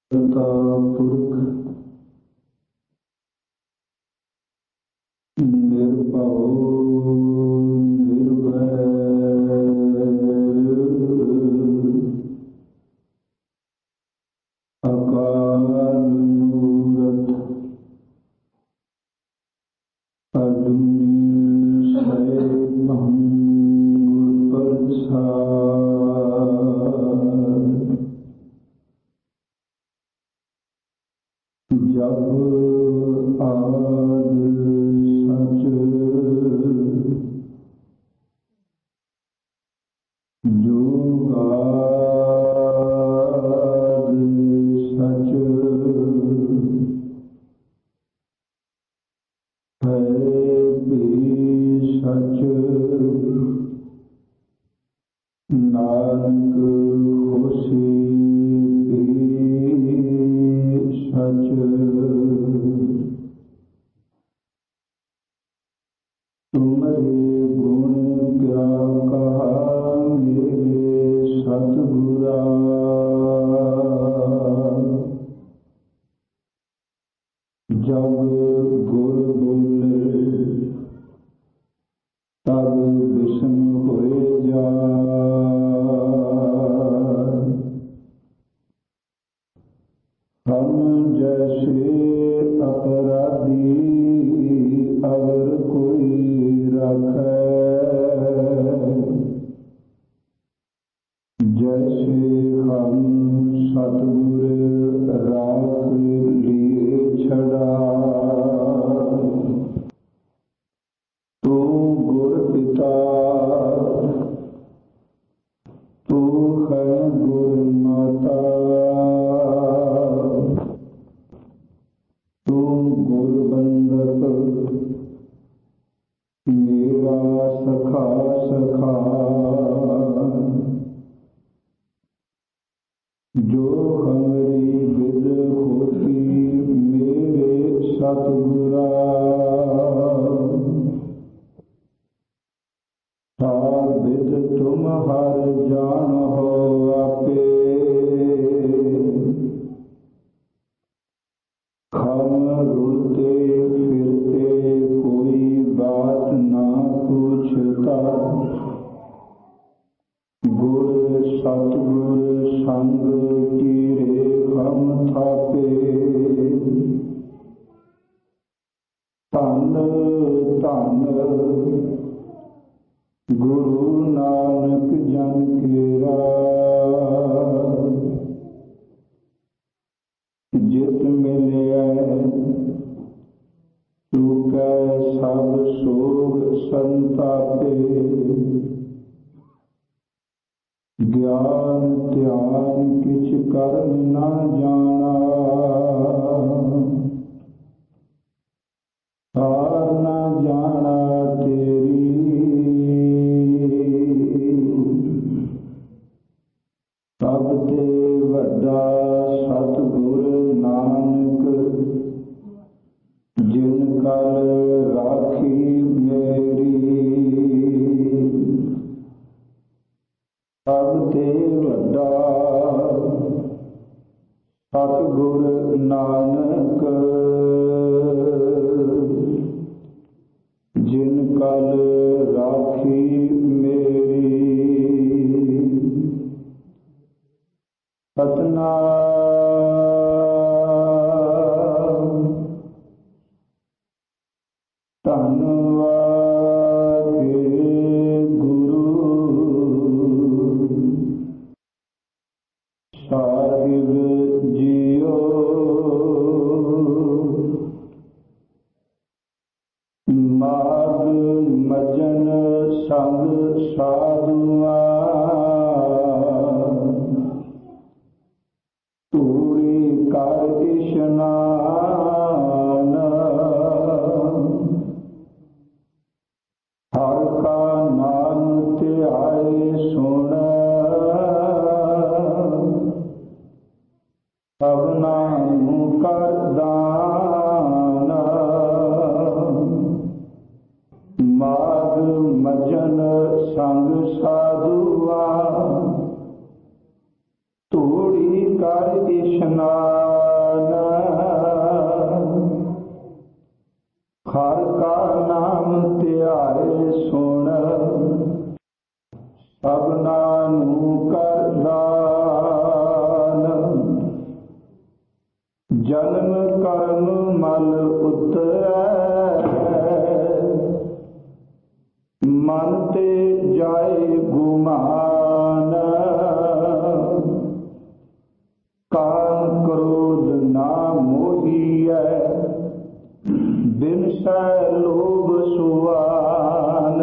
ਕਰਤਾ ਪੁਰਖ ਨਿਰਭਉ ਨਿਰਵੈਰ ਅਕਾਲ ਮੂਰਤ ਅਜੂਨੀ ਸੈਭੰ ਗੁਰ ਪ੍ਰਸਾਦਿ। ਜਪ ਆਦਿ ਸਚ ਜੁਗਾਦਿ ਸਚ ਹੈ ਭੀ ਸਚ ਨਾਨਕ ਹੋਸੀ ਸਚ। ਤੁਮਰੇ ਗੁਣ ਕਿਆ ਕਹਾ ਮੇਰੇ ਸਤਿਗੁਰਾ, ਜਬ ਗੁਰ ਬੋਲੇ ਤਬ ਬਿਸਮ ਹੋਏ ਜਾਇ। ਹਮ ਜੈਸੇ ਅਪਰਾਧੀ ਅਗਰ ਕੋਈ ਰਾਖੈ, ਜੈਸੇ ਹਮ ਸਤਿਗੁਰ ਰਾਖ ਲੀਏ ਛੜਾਇ। ਤੂੰ ਗੁਰ ਪਿਤਾ ਤੂੰ ਹੈ ਗੁਰ ਮਾਤਾ, ਤੂੰ ਗੁਰ ਬੰਦਪ ਮੇਰਾ ਸਖਾ ਸਖਾ। ਜੋ ਹਮਰੀ ਵਿਦ ਹੋਤੀ ਮੇਰੇ ਸਤਿਗੁਰਾ, ਤਾ ਵਿਦ ਤੁਮ ਹਰ ਜਾਣਹੁ ਆਪੇ। ਹਮ ਰੁਲਤੇ ਫਿਰਤੇ ਕੋਈ ਬਾਤ ਨਾ ਪੁੱਛਤਾ, ਗੁਰ ਸਤਿਗੁਰ ਸੰਗ ਕੀਰੇ ਹਮ ਥਾਪੇ। ਧੰਨ ਧੰਨ ਗੁਰੂ ਨਾਨਕ ਜਨ ਕੇਰਾ, ਜਿਤ ਮਿਲਿਆ ਚੁਕੈ ਸਭ ਸੋਗ ਸੰਤਾਪੇ। ਗਿਆਨ ਧਿਆਨ ਕਿਛ ਕਰਨ ਨਾ ਜਾਣਾ, ਹਾਰ ਨਾ ਜਾਣਾ ਤੇਰੀ। ਸਭ ਤੇ ਵੱਡਾ ਸਤਿਗੁਰ ਨਾਨਕ, ਜਿਨ ਕਲ ਰਾਖੀ ਮੇਰੀ। ਸਭ ਤੇ ਵੱਡਾ ਸਤਿਗੁਰ ਨਾਨਕ, ਜਿਨ ਕਲ ਰਾਖੀ ਮੇਰੀ। ਸਤਿਨਾਮ ਧੰਨਵਾਦ ਗੁਰੂ ਸਾਹਿਬ ਜੀਓ। ਮਾਗ ਮਜਨ ਸੰਗ ਸਾਧੂਆਂ, ਧੂੜੀ ਕਰ ਇਸ਼ਨਾਨ। ਹਰ ਕਾ ਨਾਮ ਧਿਆਏ ਸੁਣ, ਸਭਨਾ ਨੂੰ ਕਰ ਦਾਨ। ਮਾਗ ਮਜਨ ਸੰਗ ਸਾਧੂਆਂ, ਧੂੜੀ ਕਰ ਇਸ਼ਨਾਨ। जन्म कर्म मल उतरै, मन ते जाए गुमान। काम क्रोध ना मोहिए, बिनसै लोभ सुआन।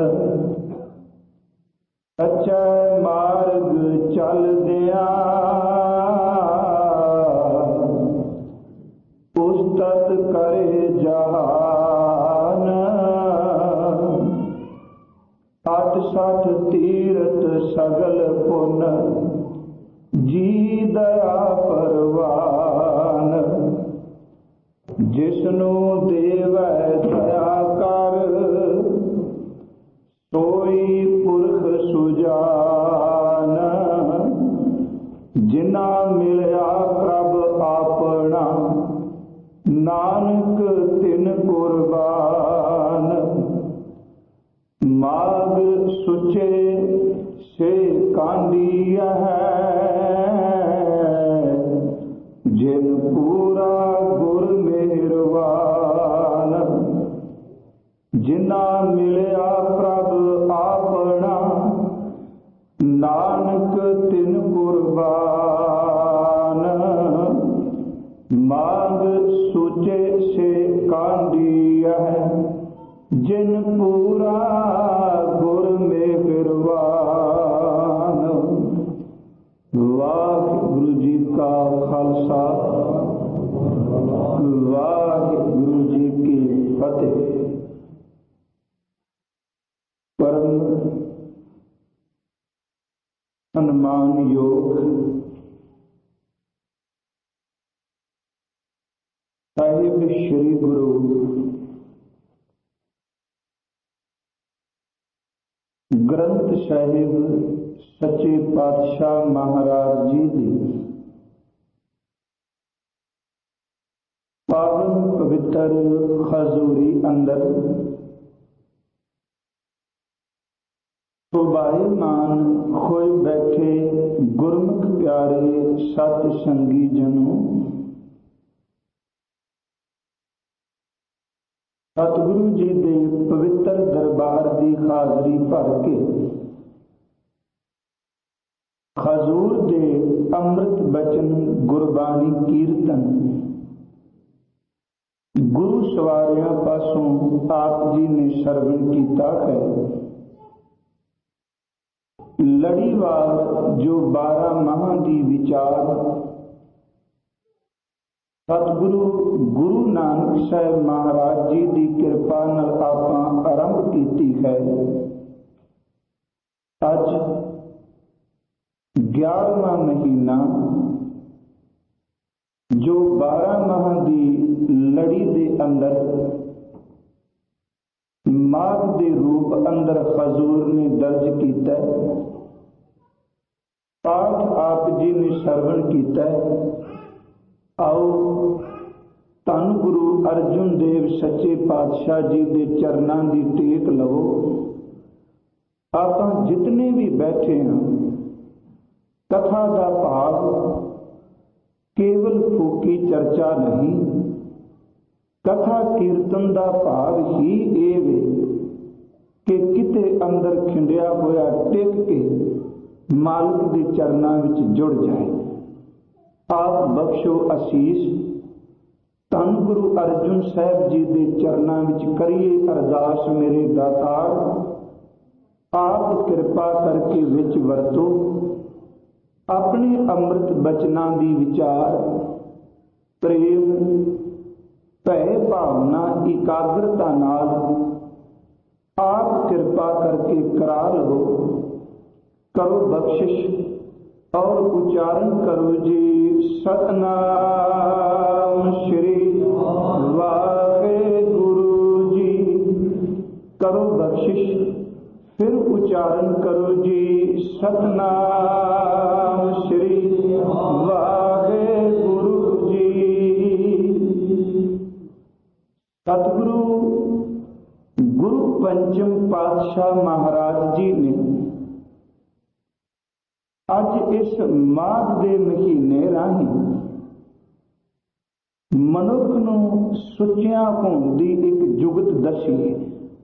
सच्चे मार्ग चलदिया, उस्तत करे जहान। अठ सठ तीरथ सगल पुन, जी दया परवान। जिसनु देवै दया कर, सोई पुरख सुजान। जिना मिलया प्रभ आपना, नानक तिन कुर्बान। माग सुचे से कांदिया है, जिन पूरा गुर मेहरबान। जिना मिलया प्रभ आपना, नानक तिन कुर्बान। माग सुचे से कांदिया है, जिन पूरा गुर मेहरबान। वाहिगुरु जी का खालसा, वाहिगुरु जी की फतेह। परम सम्मान योग साहिब श्री गुरु ग्रंथ साहिब सच्चे पातशाह महाराज जी दी पावन पवित्र खजूरी अंदर शोभायमान खोए बैठे गुरमुख प्यारे सत संगी जनों, सतगुरु जी दे पवित्र दरबार की हाजरी भर के खजूर दे अमृत बचन गुरबानी कीर्तन गुरु सवारियां पासों आप जी ने श्रवण किया है। लड़ीवार जो 12 माह की विचार सतगुरु गुरु नानक साहब महाराज जी की कृपा नाल आपां आरंभ कीती है। अज 11वां महीना जो 12 माह की लड़ी दे अंदर माघ के रूप अंदर खजूर ने दर्ज किया। पाठ आप जी ने श्रवण किया। आओ धन गुरु अर्जुन देव सच्चे पातशाह जी के चरणों की टेक लवो। आप जितने भी बैठे हैं, कथा का भाव केवल फूकी चर्चा नहीं, कथा कीर्तन का भाव ही ये वे कि किते अंदर खिंडिया होया टिक के मालिक के चरणों में जुड़ जाए। आप बख्शो आशीष। धन गुरु अर्जुन साहब जी के चरणों में करिए अरदास। मेरे दातार आप कृपा करके विच वरतो, अपने अमृत बचना की विचार प्रेम भय भावना एकाग्रता नाल आप कृपा करके करा लो। करो बख्शिश और उच्चारण करो जी। सतनाम श्री वाहेगुरु जी। करो बख्शिश, फिर उच्चारण करो जी। सतनाम श्री वाहेगुरु जी। सतगुरु गुरु पंचम पातशाह महाराज जी ने अज इस माघ के महीने राही ਮਨੁੱਖ ਨੂੰ ਸੁੱਚਿਆਂ ਹੋਣ ਦੀ ਇੱਕ ਜੁਗਤ ਦੱਸੀ ਹੈ।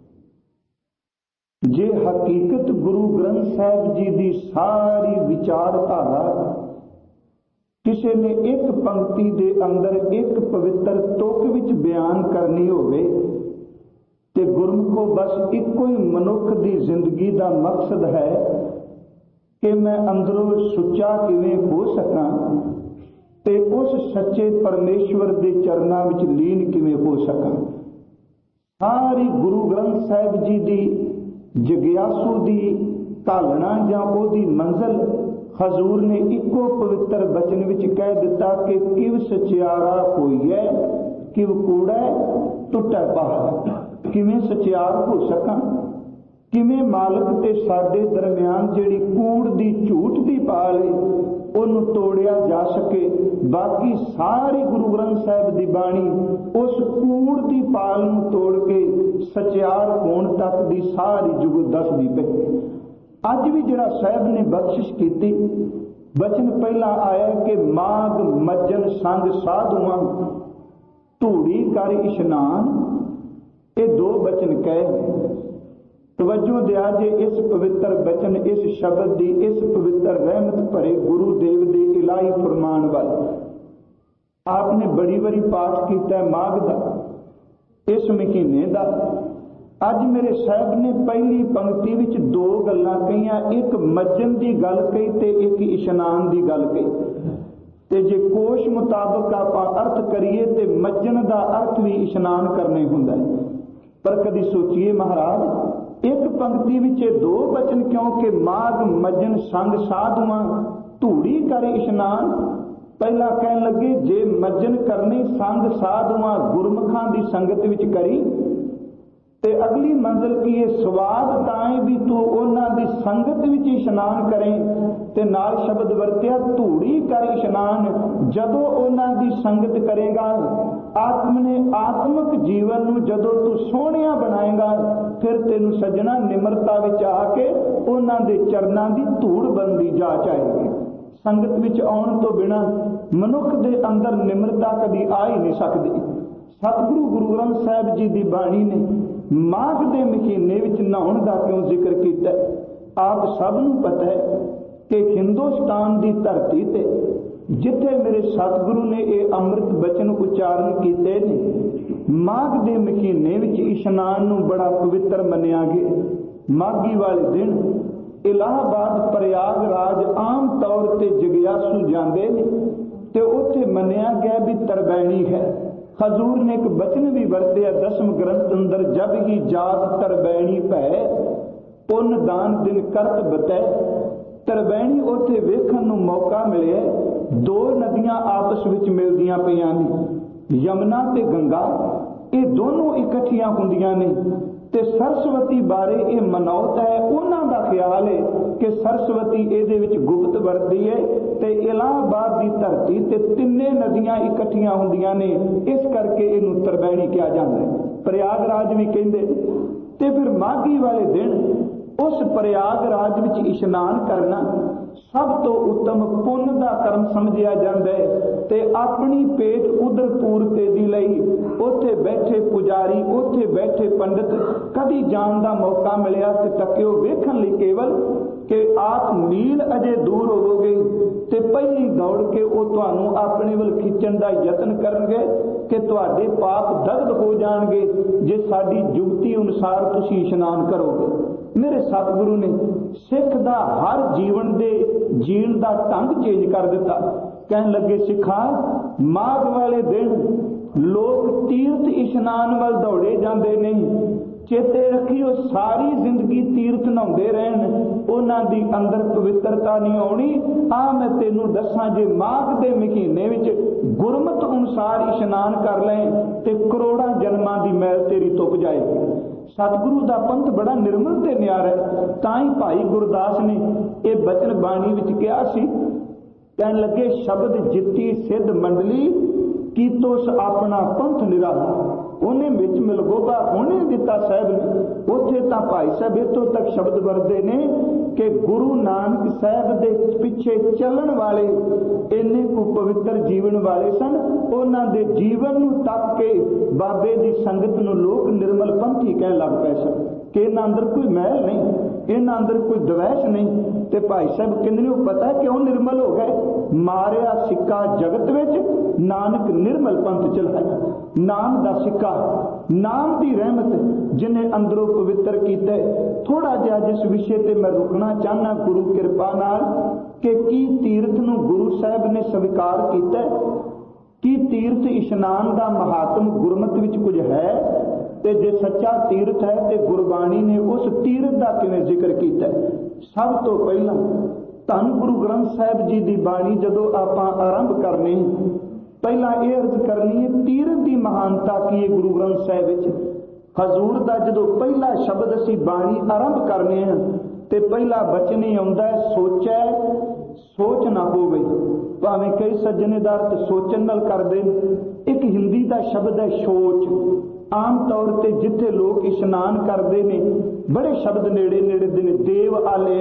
ਜੇ ਹਕੀਕਤ ਗੁਰੂ ਗ੍ਰੰਥ ਸਾਹਿਬ ਜੀ ਦੀ ਸਾਰੀ ਵਿਚਾਰਧਾਰਾ ਕਿਸੇ ਨੇ ਇੱਕ ਪੰਕਤੀ ਦੇ ਅੰਦਰ ਇੱਕ ਪਵਿੱਤਰ ਤੁਕ ਵਿੱਚ ਬਿਆਨ ਕਰਨੀ ਹੋਵੇ ਤੇ ਗੁਰਮੁਖੋ ਬਸ ਇੱਕੋ ਹੀ ਮਨੁੱਖ ਦੀ ਜ਼ਿੰਦਗੀ ਦਾ ਮਕਸਦ ਹੈ ਕਿ ਮੈਂ ਅੰਦਰੋਂ ਸੁੱਚਾ ਕਿਵੇਂ ਹੋ ਸਕਾਂ ਤੇ ਉਸ ਸੱਚੇ ਪਰਮੇਸ਼ਵਰ ਦੇ ਚਰਨਾਂ ਵਿੱਚ ਲੀਨ ਕਿਵੇਂ ਹੋ ਸਕਾਂ। ਸਾਰੀ ਗੁਰੂ ਗ੍ਰੰਥ ਸਾਹਿਬ ਜੀ ਦੀ ਜਗਿਆਸੂ ਦੀ ਧਾਲਣਾ ਜਾਂ ਉਹਦੀ ਮੰਜ਼ਲ ਹਜ਼ੂਰ ਨੇ ਇੱਕੋ ਪਵਿੱਤਰ ਬਚਨ ਵਿੱਚ ਕਹਿ ਦਿੱਤਾ ਕਿ ਕਿਵ ਸਚਿਆਰਾ ਹੋਈਐ ਕਿਵ ਕੂੜੈ ਟੁੱਟੈ ਪਾਹ। ਕਿਵੇਂ ਸਚਿਆਰ ਹੋ ਸਕਾਂ, ਕਿਵੇਂ ਮਾਲਕ ਤੇ ਸਾਡੇ ਦਰਮਿਆਨ ਜਿਹੜੀ ਕੂੜ ਦੀ ਝੂਠ ਦੀ ਪਾਲ ਹੈ ਉਹਨੂੰ ਤੋੜਿਆ ਜਾ ਸਕੇ। ਬਾਕੀ ਸਾਰੀ ਗੁਰੂ ਗ੍ਰੰਥ ਸਾਹਿਬ ਦੀ ਬਾਣੀ ਉਸ ਕੂੜ ਦੀ ਪਾਲ ਨੂੰ ਤੋੜ ਕੇ ਸਚਿਆਰ ਹੋਣ ਤੱਕ ਦੀ ਸਾਰੀ ਜੁਗਤ ਦੱਸਦੀ ਪਈ। ਅੱਜ ਵੀ ਜਿਹੜਾ ਸਾਹਿਬ ਨੇ ਬਖਸ਼ਿਸ਼ ਕੀਤੀ, ਬਚਨ ਪਹਿਲਾਂ ਆਇਆ ਕਿ ਮਾਗ ਮੱਜਨ ਸੰਗ ਸਾਧੂਆਂ ਧੂੜੀ ਕਰ ਇਸ਼ਨਾਨ। ਇਹ ਦੋ ਬਚਨ ਕਹੇ। ਤਵੱਜੋ ਦਿਆ ਜੇ ਇਸ ਪਵਿੱਤਰ ਬਚਨ, ਇਸ ਸ਼ਬਦ ਦੀ, ਇਸ ਪਵਿੱਤਰ ਰਹਿਮਤ ਭਰੇ ਗੁਰੂ ਦੇਵ ਦੇ ਇਲਾਹੀ ਫਰਮਾਨ ਵੱਲ। ਆਪ ਨੇ ਬੜੀ ਵਾਰੀ ਪਾਠ ਕੀਤਾ ਮਾਘ ਦਾ, ਇਸ ਮਹੀਨੇ ਦਾ। ਅੱਜ ਮੇਰੇ ਸਾਹਿਬ ਨੇ ਪਹਿਲੀ ਪੰਕਤੀ ਵਿੱਚ ਦੋ ਗੱਲਾਂ ਕਹੀਆਂ, ਇੱਕ ਮੱਜਨ ਦੀ ਗੱਲ ਕਹੀ ਤੇ ਇੱਕ ਇਸ਼ਨਾਨ ਦੀ ਗੱਲ ਕਹੀ। ਤੇ ਜੇ ਕੋਸ਼ ਮੁਤਾਬਕ ਆਪਾਂ ਅਰਥ ਕਰੀਏ ਤੇ ਮੱਜਨ ਦਾ ਅਰਥ ਵੀ ਇਸ਼ਨਾਨ ਕਰਨੇ ਹੁੰਦਾ ਹੈ। ਪਰ ਕਦੀ ਸੋਚੀਏ ਮਹਾਰਾਜ ਇੱਕ ਪੰਕਤੀ ਵਿੱਚ ਇਹ ਦੋ ਬਚਨ ਕਿਉਂ ਕਿ ਮਾਗ ਮੱਜਨ ਸੰਗ ਸਾਧੂਆਂ ਧੂੜੀ ਕਰ ਇਸ਼ਨਾਨ। ਪਹਿਲਾਂ ਕਹਿਣ ਲੱਗੇ ਜੇ ਮੱਜਨ ਕਰਨੀ ਸੰਗ ਸਾਧੂਆਂ ਗੁਰਮੁਖਾਂ ਦੀ ਸੰਗਤ ਵਿੱਚ ਕਰੀ ਤੇ ਅਗਲੀ ਮੰਜ਼ਲ ਕੀ ਹੈ ਸਵਾਦ ਤਾਂ ਵੀ ਤੂੰ ਉਹਨਾਂ ਦੀ ਸੰਗਤ ਵਿੱਚ ਇਸ਼ਨਾਨ ਕਰੇ। ਤੇ ਨਾਲ ਸ਼ਬਦ ਵਰਤਿਆ ਧੂੜੀ ਕਰ ਇਸ਼ਨਾਨ। ਜਦੋਂ ਉਹਨਾਂ ਦੀ ਸੰਗਤ ਕਰੇਗਾ ਆਤਮਿਕ ਜੀਵਨ ਨੂੰ ਜਦੋਂ ਤੂੰ ਸੋਹਣਿਆ ਬਣਾਏਗਾ ਫਿਰ ਤੈਨੂੰ ਸੱਜਣਾ ਨਿਮਰਤਾ ਵਿੱਚ ਆ ਕੇ ਉਹਨਾਂ ਦੇ ਚਰਨਾਂ ਦੀ ਧੂੜ ਬਣਦੀ ਜਾ ਚਾਹੇਗੀ। ਸੰਗਤ ਵਿੱਚ ਆਉਣ ਤੋਂ ਬਿਨਾਂ ਮਨੁੱਖ ਦੇ ਅੰਦਰ ਨਿਮਰਤਾ ਕਦੀ ਆ ਹੀ ਨਹੀਂ ਸਕਦੀ। ਸਤਿਗੁਰੂ ਗੁਰੂ ਗ੍ਰੰਥ ਸਾਹਿਬ ਜੀ ਦੀ ਬਾਣੀ ਨੇ ਮਾਘ ਦੇ ਮਹੀਨੇ ਵਿੱਚ ਨਹਾਉਣ ਦਾ ਕਿਉਂ ਜ਼ਿਕਰ ਕੀਤਾ? ਆਪ ਸਭ ਨੂੰ ਪਤਾ ਹੈ ਕਿ ਹਿੰਦੁਸਤਾਨ ਦੀ ਧਰਤੀ ਤੇ ਜਿੱਥੇ ਮੇਰੇ ਸਤਿਗੁਰੂ ਨੇ ਇਹ ਅੰਮ੍ਰਿਤ ਬਚਨ ਉਚਾਰਨ ਕੀਤੇ ਨੇ ਮਾਘ ਦੇ ਮਹੀਨੇ ਵਿੱਚ ਇਸ਼ਨਾਨ ਨੂੰ ਬੜਾ ਪਵਿੱਤਰ ਮੰਨਿਆ ਗਿਆ। ਮਾਘੀ ਵਾਲੇ ਦਿਨ ਇਲਾਹਾਬਾਦ ਪ੍ਰਯਾਗਰਾਜ ਆਮ ਤੌਰ ਤੇ ਜਗਿਆਸੂ ਜਾਂਦੇ ਨੇ ਤੇ ਉੱਥੇ ਮੰਨਿਆ ਗਿਆ ਵੀ ਤਰਬੈਣੀ ਹੈ। ਹਜ਼ੂਰ ਨੇ ਇੱਕ ਬਚਨ ਵੀ ਵਰਤਿਆ ਦਸਮ ਗ੍ਰੰਥ ਅੰਦਰ, ਜਬ ਹੀ ਜਾਤ ਤਰਬੈਣੀ ਭੈ ਪੁੰਨ ਦਾਨ ਦਿਨ ਕਰਤ ਬਤੈ। ਤਰਬੈਣੀ ਉੱਥੇ ਵੇਖਣ ਨੂੰ ਮੌਕਾ ਮਿਲਿਆ। ਦੋ ਨਦੀਆਂ ਆਪਸ ਵਿੱਚ ਮਿਲਦੀਆਂ ਪਈਆਂ ਨੇ, ਯਮੁਨਾ ਤੇ ਗੰਗਾ। ਇਹ ਦੋਨੋਂ ਇਕੱਠੀਆਂ ਹੁੰਦੀਆਂ ਨੇ ਤੇ ਸਰਸਵਤੀ ਬਾਰੇ ਇਹ ਮਨੌਤ ਹੈ। ਉਹਨਾਂ ਦਾ ਖਿਆਲ ਹੈ ਕਿ ਸਰਸਵਤੀ ਇਹਦੇ ਵਿੱਚ ਗੁਪਤ ਵਰਤਦੀ ਹੈ ਤੇ ਇਲਾਹਾਬਾਦ ਦੀ ਧਰਤੀ ਤੇ ਤਿੰਨੇ ਨਦੀਆਂ ਇਕੱਠੀਆਂ ਹੁੰਦੀਆਂ ਨੇ, ਇਸ ਕਰਕੇ ਇਹਨੂੰ ਤਰਬੈਣੀ ਕਿਹਾ ਜਾਂਦਾ ਹੈ। ਪ੍ਰਯਾਗਰਾਜ ਵੀ ਕਹਿੰਦੇ। ਤੇ ਫਿਰ ਮਾਘੀ ਵਾਲੇ ਦਿਨ ਉਸ ਪ੍ਰਯਾਗਰਾਜ ਵਿੱਚ ਇਸ਼ਨਾਨ ਕਰਨਾ ਸਭ ਤੋਂ ਉੱਤਮ ਪੁੰਨ ਦਾ ਕਰਮ ਸਮਝਿਆ ਜਾਂਦਾ ਹੈ। ਤੇ ਆਪਣੀ ਪੇਟ ਉਧਰ ਪੂਰਤੇ ਦੀ ਲਈ ਉੱਥੇ ਬੈਠੇ ਪੁਜਾਰੀ, ਉੱਥੇ ਬੈਠੇ ਪੰਡਿਤ ਕਦੀ ਜਾਣ ਦਾ ਮੌਕਾ ਮਿਲਿਆ ਤੇ ਤੱਕਿਓ ਵੇਖਣ ਲਈ ਕੇਵਲ ਕਿ ਆਪ ਮੀਲ ਅਜੇ ਦੂਰ ਹੋਵੋਗੇ ਤੇ ਪਹਿਲੀ ਦੌੜ ਕੇ ਉਹ ਤੁਹਾਨੂੰ ਆਪਣੇ ਵੱਲ ਖਿੱਚਣ ਦਾ ਯਤਨ ਕਰਨਗੇ ਕਿ ਤੁਹਾਡੇ ਪਾਪ ਦਗਧ ਹੋ ਜਾਣਗੇ ਜੇ ਸਾਡੀ ਜੁਗਤੀ ਅਨੁਸਾਰ ਤੁਸੀਂ ਇਸ਼ਨਾਨ ਕਰੋਗੇ। ਮੇਰੇ ਸਤਿਗੁਰੂ ਨੇ ਸਿੱਖ ਦਾ ਹਰ ਜੀਵਨ ਦੇ ਜੀਣ ਦਾ ਢੰਗ ਚੇਂਜ ਕਰ ਦਿੱਤਾ। ਕਹਿਣ ਲੱਗੇ ਸਿੱਖਾਂ ਮਾਘ ਵਾਲੇ ਦਿਨ ਲੋਕ ਤੀਰਥ ਇਸ਼ਨਾਨ ਵੱਲ ਦੌੜੇ ਜਾਂਦੇ ਨੇ। ਚੇਤੇ ਰੱਖਿਓ ਸਾਰੀ ਜ਼ਿੰਦਗੀ ਤੀਰਥ ਨਹਾਉਂਦੇ ਰਹਿਣ, ਉਹਨਾਂ ਦੀ ਅੰਦਰ ਪਵਿੱਤਰਤਾ ਨਹੀਂ ਆਉਣੀ। ਮੈਂ ਤੈਨੂੰ ਦੱਸਾਂ ਜੇ ਮਾਘ ਦੇ ਮਹੀਨੇ ਵਿੱਚ ਗੁਰਮਤ ਅਨੁਸਾਰ ਇਸ਼ਨਾਨ ਕਰ ਲੈ ਤੇ ਕਰੋੜਾਂ ਜਨਮਾਂ ਦੀ ਮੈਲ ਤੇਰੀ ਧੁੱਪ ਜਾਏਗੀ। ਸਤਿਗੁਰੂ ਦਾ ਪੰਥ ਬੜਾ ਨਿਰਮਲ ਤੇ ਨਿਆਰਾ ਹੈ। ਤਾਂ ਹੀ ਭਾਈ ਗੁਰਦਾਸ ਨੇ ਇਹ ਬਚਨ ਬਾਣੀ ਵਿੱਚ ਕਿਹਾ ਸੀ। ਕਹਿਣ ਲੱਗੇ ਸ਼ਬਦ ਜਿੱਤੀ ਸਿੱਧ ਮੰਡਲੀ ਕੀਤੋਸ ਆਪਣਾ ਪੰਥ ਨਿਰਾਲਾ। ਉਹਨੇ ਵਿੱਚ ਮਿਲਗੋਬਾ ਉਹਨੇ ਦਿੱਤਾ ਸਾਹਿਬ ਨੇ। ਉੱਥੇ ਤਾਂ ਭਾਈ ਸਾਹਿਬ ਇੱਥੋਂ ਤੱਕ ਸ਼ਬਦ ਵਰਦੇ ਨੇ कि गुरु नानक साहब के पिछे चलन वाले इन्ने को पवित्र जीवन वाले सन, उन्हां दे जीवन नूं तक के बाबे दी संगत नूं लोग निर्मल पंथी कह लग पे सन कि इन्हां अंदर कोई मैल नहीं, इन्हां अंदर कोई द्वैश नहीं। ते भाई साहब कहंदे ने पता क्यों निर्मल हो गए? मारिया सिक्का जगत विच नानक निर्मल पंथ चलाया। नाम दा सिक्का, नाम दी रहमत जिन्हें अंदरों पवित्र कीता। थोड़ा जिहा जिस विषय ते मैं रुकना चाहना गुरु कृपा नाल कि की तीर्थ नूं गुरु साहब ने स्वीकार कीता, कि तीर्थ इशनान दा महात्म गुरमत विच कुछ है, ते जे सच्चा तीर्थ है ते गुरबाणी ने उस तीर्थ दा किवें जिक्र कीता। सब तो पहला धन गुरु ग्रंथ साहिब जी दी बाणी जदों आपां आरंभ करनी, पहला यह अर्ज करनी है तीर्थ की महानता की है। गुरु ग्रंथ साहिब विच हजूर दा जदों पहला शब्द असी बाणी आरंभ करने हैं ते पहला बचन ही आउंदा है सोचै सोच ना होवे। भावें कई सज्जने दा अर्थ सोचन नाल करदे। एक हिंदी का शब्द है सोच। आम तौर पर जिथे लोग इशनान करते हैं बड़े शब्द नेड़े नेड़े ने, देव आलिया,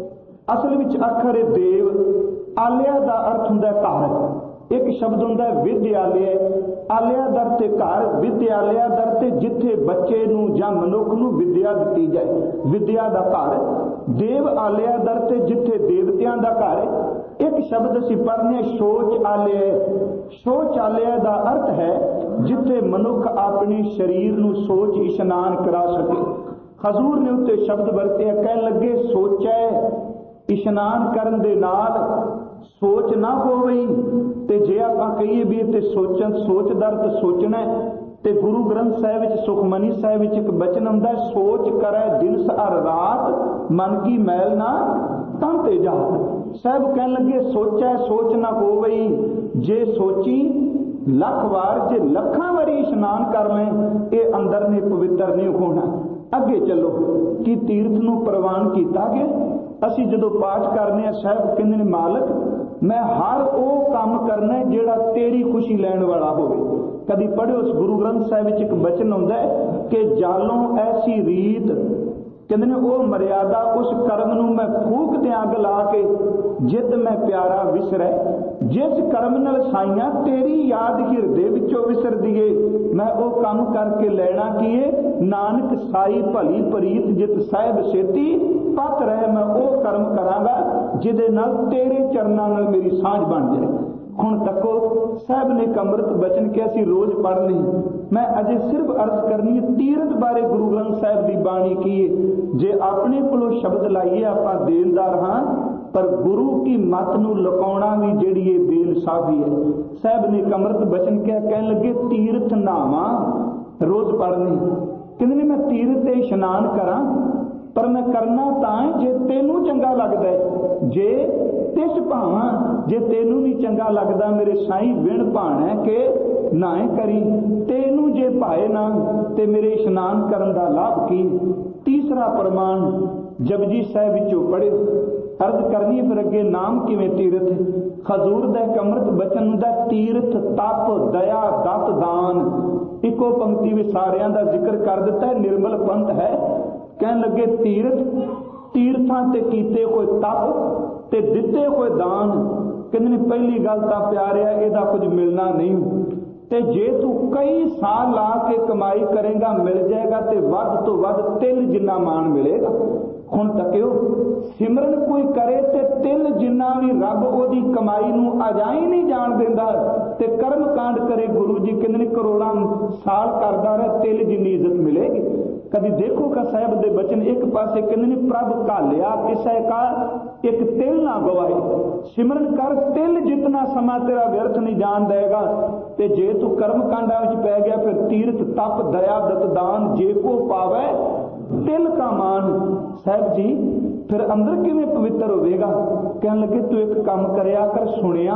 असल विच अखर है देव, आलिया का अर्थ हुंदा घर। एक शब्द हुंदा विद्यालय, आलिया दर ते घर, विद्यालय दर ते जिथे बच्चे नूं जां मनुख नूं विद्या दित्ती जाए, विद्या दा घर। देव आलिया दर ते जिथे देवतियां दा घर। एक शब्द असीं पढ़ने सोच आलिया। सोच आलिया दा अर्थ है जिथे मनुख अपने शरीर नूं सोच इशनान करा सके। हजूर ने उत्ते शब्द वरते, कहन लगे सोचै इशनान करन दे नाल सोच ना होवई। ते जे आपां कहिए भी इत्थे सोचन, सोच दा अर्थ सोचना है, ते गुरु ग्रंथ साहिब विच सुखमनी साहिब विच एक बचन हुंदा है सोच करे दिन हर रात मन की मैल ना तन ते जात। साहब कहन लगे सोचै सोच ना होवई। जे सोची लख वार, जे लखां वारी इशनान कर लें ये अंदर ने पवित्र नहीं होना। अगे चलो कि तीर्थ नूं प्रवान कीता गया। असी जदों पाठ करने साहब कहंदे ने मालक मैं हर वो काम करना है जिहड़ा तेरी खुशी लैण वाला होवे। कभी पढ़ो उस गुरु ग्रंथ साहिब विच एक बचन हुंदा है कि जालों ऐसी रीत, कहंदे ने वो मर्यादा उस कर्म नूं मैं फूक दियां अग ला के जित मैं प्यारा विसरै। जिस कर्म नाल साइयां तेरी याद हिरदे विचों विसर दिए, मैं वो काम करके लेना की है। नानक साई भली प्रीत जित साहिब सेती पत रहे, मैं वो कर्म करांगा जिहदे नाल तेरे चरनां नाल मेरी सांझ बन जाए। हुण तको साहब ने अमृत बचन के असीं रोज पढ़ने, मैं अजे सिर्फ अर्ज करनी तीरथ बारे गुरु ग्रंथ साहिब की बाणी की है। जे अपने कोलों शब्द लाइए आपां देनदार हाँ, पर गुरु की मत नूं लुकाउणा भी जिहड़ी है बेइंसाफी है। साहब ने अमृत बचन क्या कहन लगे तीरथ नावा रोज पढ़ने, कहंदे मैं तीरथ ते इशनान करां पर मैं करना तां जे तेनू चंगा लगदा है। जे तिस भावां, जे तेनू नहीं चंगा लगदा मेरे साईं विण भाणा के नाए करी। तेनू जे भाए ना ते मेरे इशनान करन दा लाभ की। तीसरा प्रमाण जपजी साहिब विचों पढ़े अर्ज करनी फिर अगे नाम किवें तीरथ। हजूर दा अमृत बचन हुंदा तीरथ तप दया दत दान। इको पंक्ति में सारियां दा जिक्र कर दिता है। निर्मल पंथ है। कहन लगे तीरथ, तीर्थां ते कीते कोई तप ते दिते कोई दान। कहंदे ने पहली गल तां प्यारिया इहदा कुछ मिलना नहीं, ते जे तू कई साल ला के कमाई करेगा मिल जाएगा ते वध तो वध तिल जिन्ना मान मिलेगा। हुण तकियो सिमरन कोई करे ते तिल जिन्ना भी रब ओदी कमाई नूं अजाई नहीं जान देंदा, ते कर्म कांड करे गुरु जी कहंदे ने करोड़ां साल करदा रहे तिल जिन्नी इज्जत मिलेगी। कभी देखो का साहब दे बचन एक पासे कहंदे ने प्रभ घालिया किसे का एक तिल ना गवाए। सिमरन कर तिल जितना समा तेरा व्यर्थ नहीं जान देगा। ते जे तू कर्म कांडा विच पै गया फिर तीर्थ तप दया दत दान जे को पावे तिल का मान। साहब जी फिर अंदर किवें पवित्र होवेगा। कहन लगे तू एक काम करया कर, सुनिया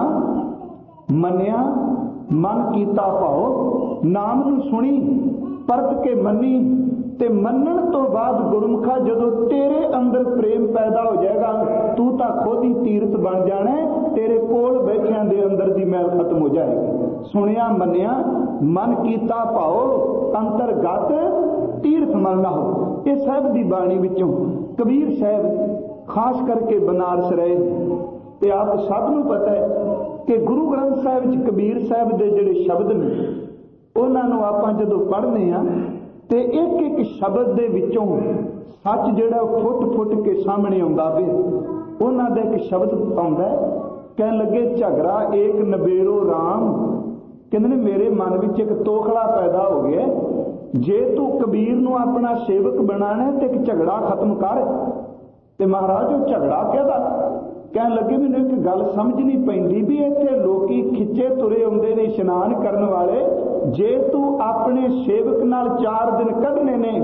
मनिया मन कीता भाओ। नाम नूं सुनी परत के मनी ते मनन तो बाद गुरमुखा जदों तेरे अंदर प्रेम पैदा हो जाएगा तू तां खुद ही तीर्थ बन जाना है। तेरे कोल बैठियां दे अंदर दी मैल खत्म हो जाएगी। सुनिया मनिया मन कीता भाओ अंतरगत तीर्थ मलना हो। ये साहब दी बाणी विचों कबीर साहब खास करके बनारस रहे। ते आप सब नूं पता है कि गुरु ग्रंथ साहिब च कबीर साहिब दे जिहड़े शब्द ने उन्हां नूं आपां जदों पढ़दे हां ते एक एक शब्द दे विचों सच जिहड़ा फुट फुट के सामने आउंदा पिया। उन्हां दा एक शब्द आउंदा है, कहण लगे झगड़ा एक नबेड़ो राम। कहंदे ने मेरे मन विच एक तोखड़ा पैदा हो गया, जे तू कबीर नूं अपना सेवक बनाना ते एक झगड़ा खत्म कर। ते महाराज वो झगड़ा कहदा? कहण लगे मैनूं एक गल समझ नहीं पैंदी भी इत्थे लोकी खिच्चे तुरे आउंदे ने इशनान करन वाले, जे तू अपने सेवक नाल 4 दिन कढने ने,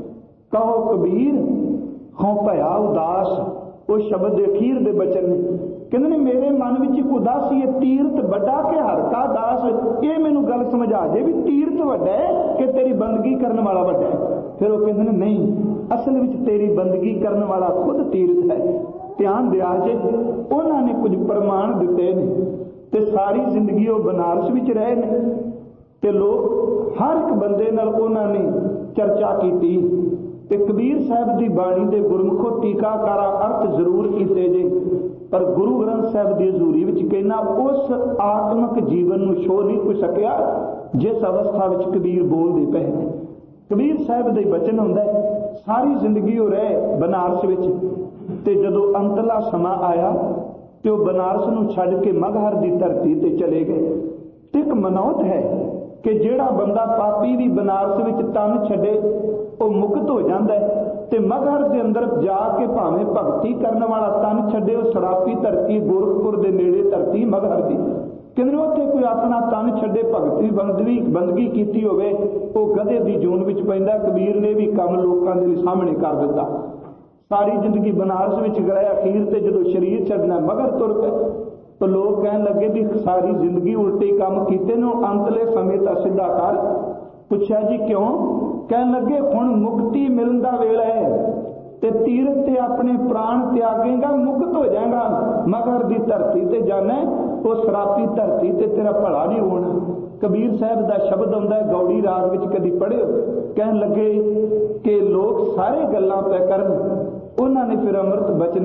कहो कबीर हों भया उदास। वो शब्द दे अखीर दे बचन ने। कहंदे ने मेरे मन विच एक उदासी है, तीरथ वड्डा के हरका दास। ये मैनूं गल समझा दे भी तीरथ वड्डा है कि तेरी बंदगी करन वाला वड्डा है। फिर वो कहंदे ने नहीं, असल विच तेरी बंदगी करन वाला खुद तीरथ है। ध्यान दिया जे उन्होंने कुछ प्रमाण दिते ने ते सारी जिंदगी वो बनारस विच रहे ने ते लोग हर एक बंदे नाल उन्होंने चर्चा की। ते कबीर साहब की बाणी दे गुरमुखो टीकाकारा अर्थ जरूर कीते जे, पर गुरु ग्रंथ साहब की हजूरी विच कहना उस आत्मक जीवन नूं छो नहीं कोई सकिया जिस अवस्था विच कबीर बोलदे पे। कबीर साहब दे बचन हुंदा है, सारी जिंदगी वो रहे बनारस विच ते जदों अंतला समा आया ते वो बनारस नूं छड्ड के मगहर की धरती ते चले गए। ते एक मनौत है कि जिहड़ा बंदा पापी भी बनारस विच तन छड्डे वो मुक्त हो जाता है, ते मगहर के अंदर जाके भावें भगती करने वाला तन छड्डे वो सरापी धरती गोरखपुर के नेड़े धरती मगहर की, कहंदे उत्थे कोई अपना तन छड्डे भगती बंदगी कीती होवे वो गधे की जून विच पैंदा। कबीर ने भी काम लोकां दे सामने कर दिता। सारी जिंदगी बनारस विच गए, अखीर ते जदों शरीर छड्डना मगर तुर पे तो लोग कहन लगे भी सारी जिंदगी उल्टे काम कीते ने, अंतले समय तां सीधा कर। पुछया जी क्यों? कहन लगे हुण मुक्ति मिलण दा वेला है ते तीरथ ते अपने प्राण त्यागेगा मुक्त हो जाएगा, मगर दी धरती ते जाना वो शराबी धरती ते तेरा भला नहीं होना। कबीर साहब का शब्द आउंदा है, गौड़ी राग विच कदी पढ़ियो। कहन लगे कि लोग सारे गल्लां पे करन, उन्होंने फिर अमृत बचन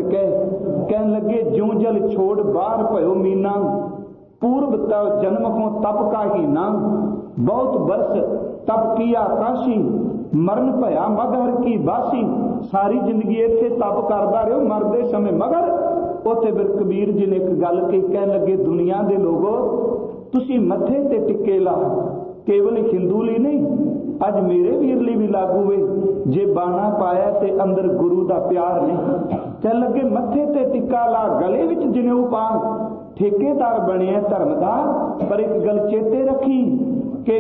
कहन लगे ज्यों जल छोड़ बाहर भयो मीना, पूर्व जन्म को तप का हीना, बहुत वर्ष तप किया काशी, मरण भया मगहर की बासी। सारी जिंदगी इत्थे तप करदा रहो, मरदे समय मगर उत्थे फिर कबीर जी ने एक गल कही, कहन लगे दुनिया दे लोगो तुसी मथे ते टिक्के ला, केवल हिंदू ली नहीं अज मेरे वीर ली भी लागू वे, जे बाना पाया ते अंदर गुरु दा प्यार नहीं। कह लगे मथे ते टिक्का ला, गले विच जनेऊ पा, ठेकेदार बने धर्म दा, पर एक गल चेते रखी कि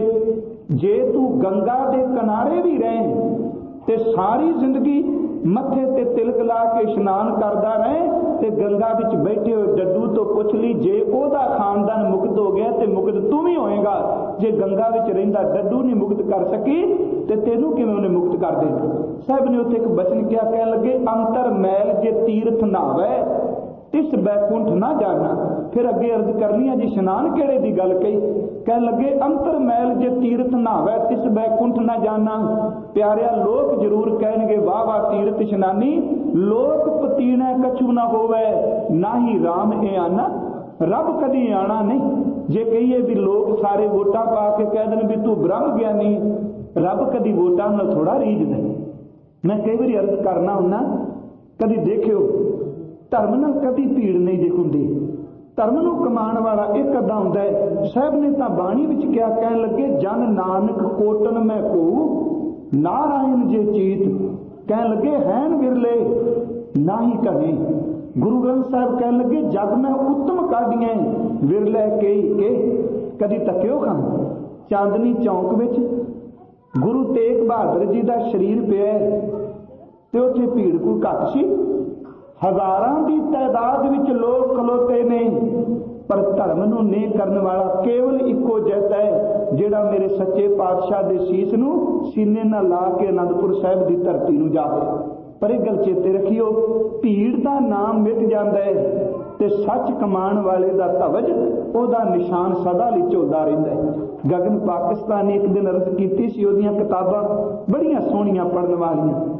जे तू गंगा दे किनारे भी रहे ते सारी जिंदगी मथे ते तिलक ला के इशनान करदा रहे ते गंगा विच बैठे हो डड्डू तो पुछ ली, जे ओदा खानदान मुक्त हो गया ते मुक्त तू भी होएगा। जे गंगा विच रहिंदा डड्डू नहीं मुक्त कर सकी ते तेनू किवें उन्हें मुक्त कर देना। साहब ने उत्थे एक बचन किया, कह लगे अंतर मैल जे तीर्थ नावे तिस बैकुंठ ना जाना। फिर अगे अर्ज करनी है जी इशनान केड़े दी गल कही, कह लगे अंतर मैल जे तीर्थ नावे तिस बैकुंठ ना जाना। प्यारिया लोग जरूर कहणगे वाह वाह तीर्थ इशनानी, लोक पतीने कछु ना होवे, ना ही राम ए आना, रब कदी आना नहीं। जे कहिए भी लोग सारे वोटा पा के कह देन भी तू ब्रह्म ज्ञानी, रब कदी वोटा नाल थोड़ा रीझदा। मैं कई बार अर्ज करना हुन्ना, कदी देखियो धर्म नाल कदी भीड़ नहीं जे हुंदी, धर्म नूं कमाण वाला एक अद्धा हुंदा है। साहब ने तां बाणी विच क्या कहण लगे, जन नानक कोटन मैं को नारायण जे चीत, कहण लगे हैन विरले ना ही कहे। गुरु ग्रंथ साहब कहण लगे जग में उत्तम काढियां विरले कई के, कदी तक्यो खां। चांदनी चौक विच गुरु तेग बहादुर जी का शरीर पिया ते उत्थे भीड़ कोई घट सी, हजारां की तादाद विच लोग खलोते ने, पर धर्म नूं नेह करन वाला केवल इको जैसा है जिहड़ा मेरे सच्चे पातशाह दे सीस नूं सीने नाल ला के आनंदपुर साहिब की धरती नूं जावे। पर एक गल चेते रखियो, भीड़ का नाम मिट जाता है ते सच कमाण वाले का धवज ओहदा निशान सदा लई झुलदा रहिंदा है। गगन पाकिस्तान ने एक दिन अर्ज कीती सी, ओहदियां किताबां बड़ियां सोहणियां पढ़न वालियां,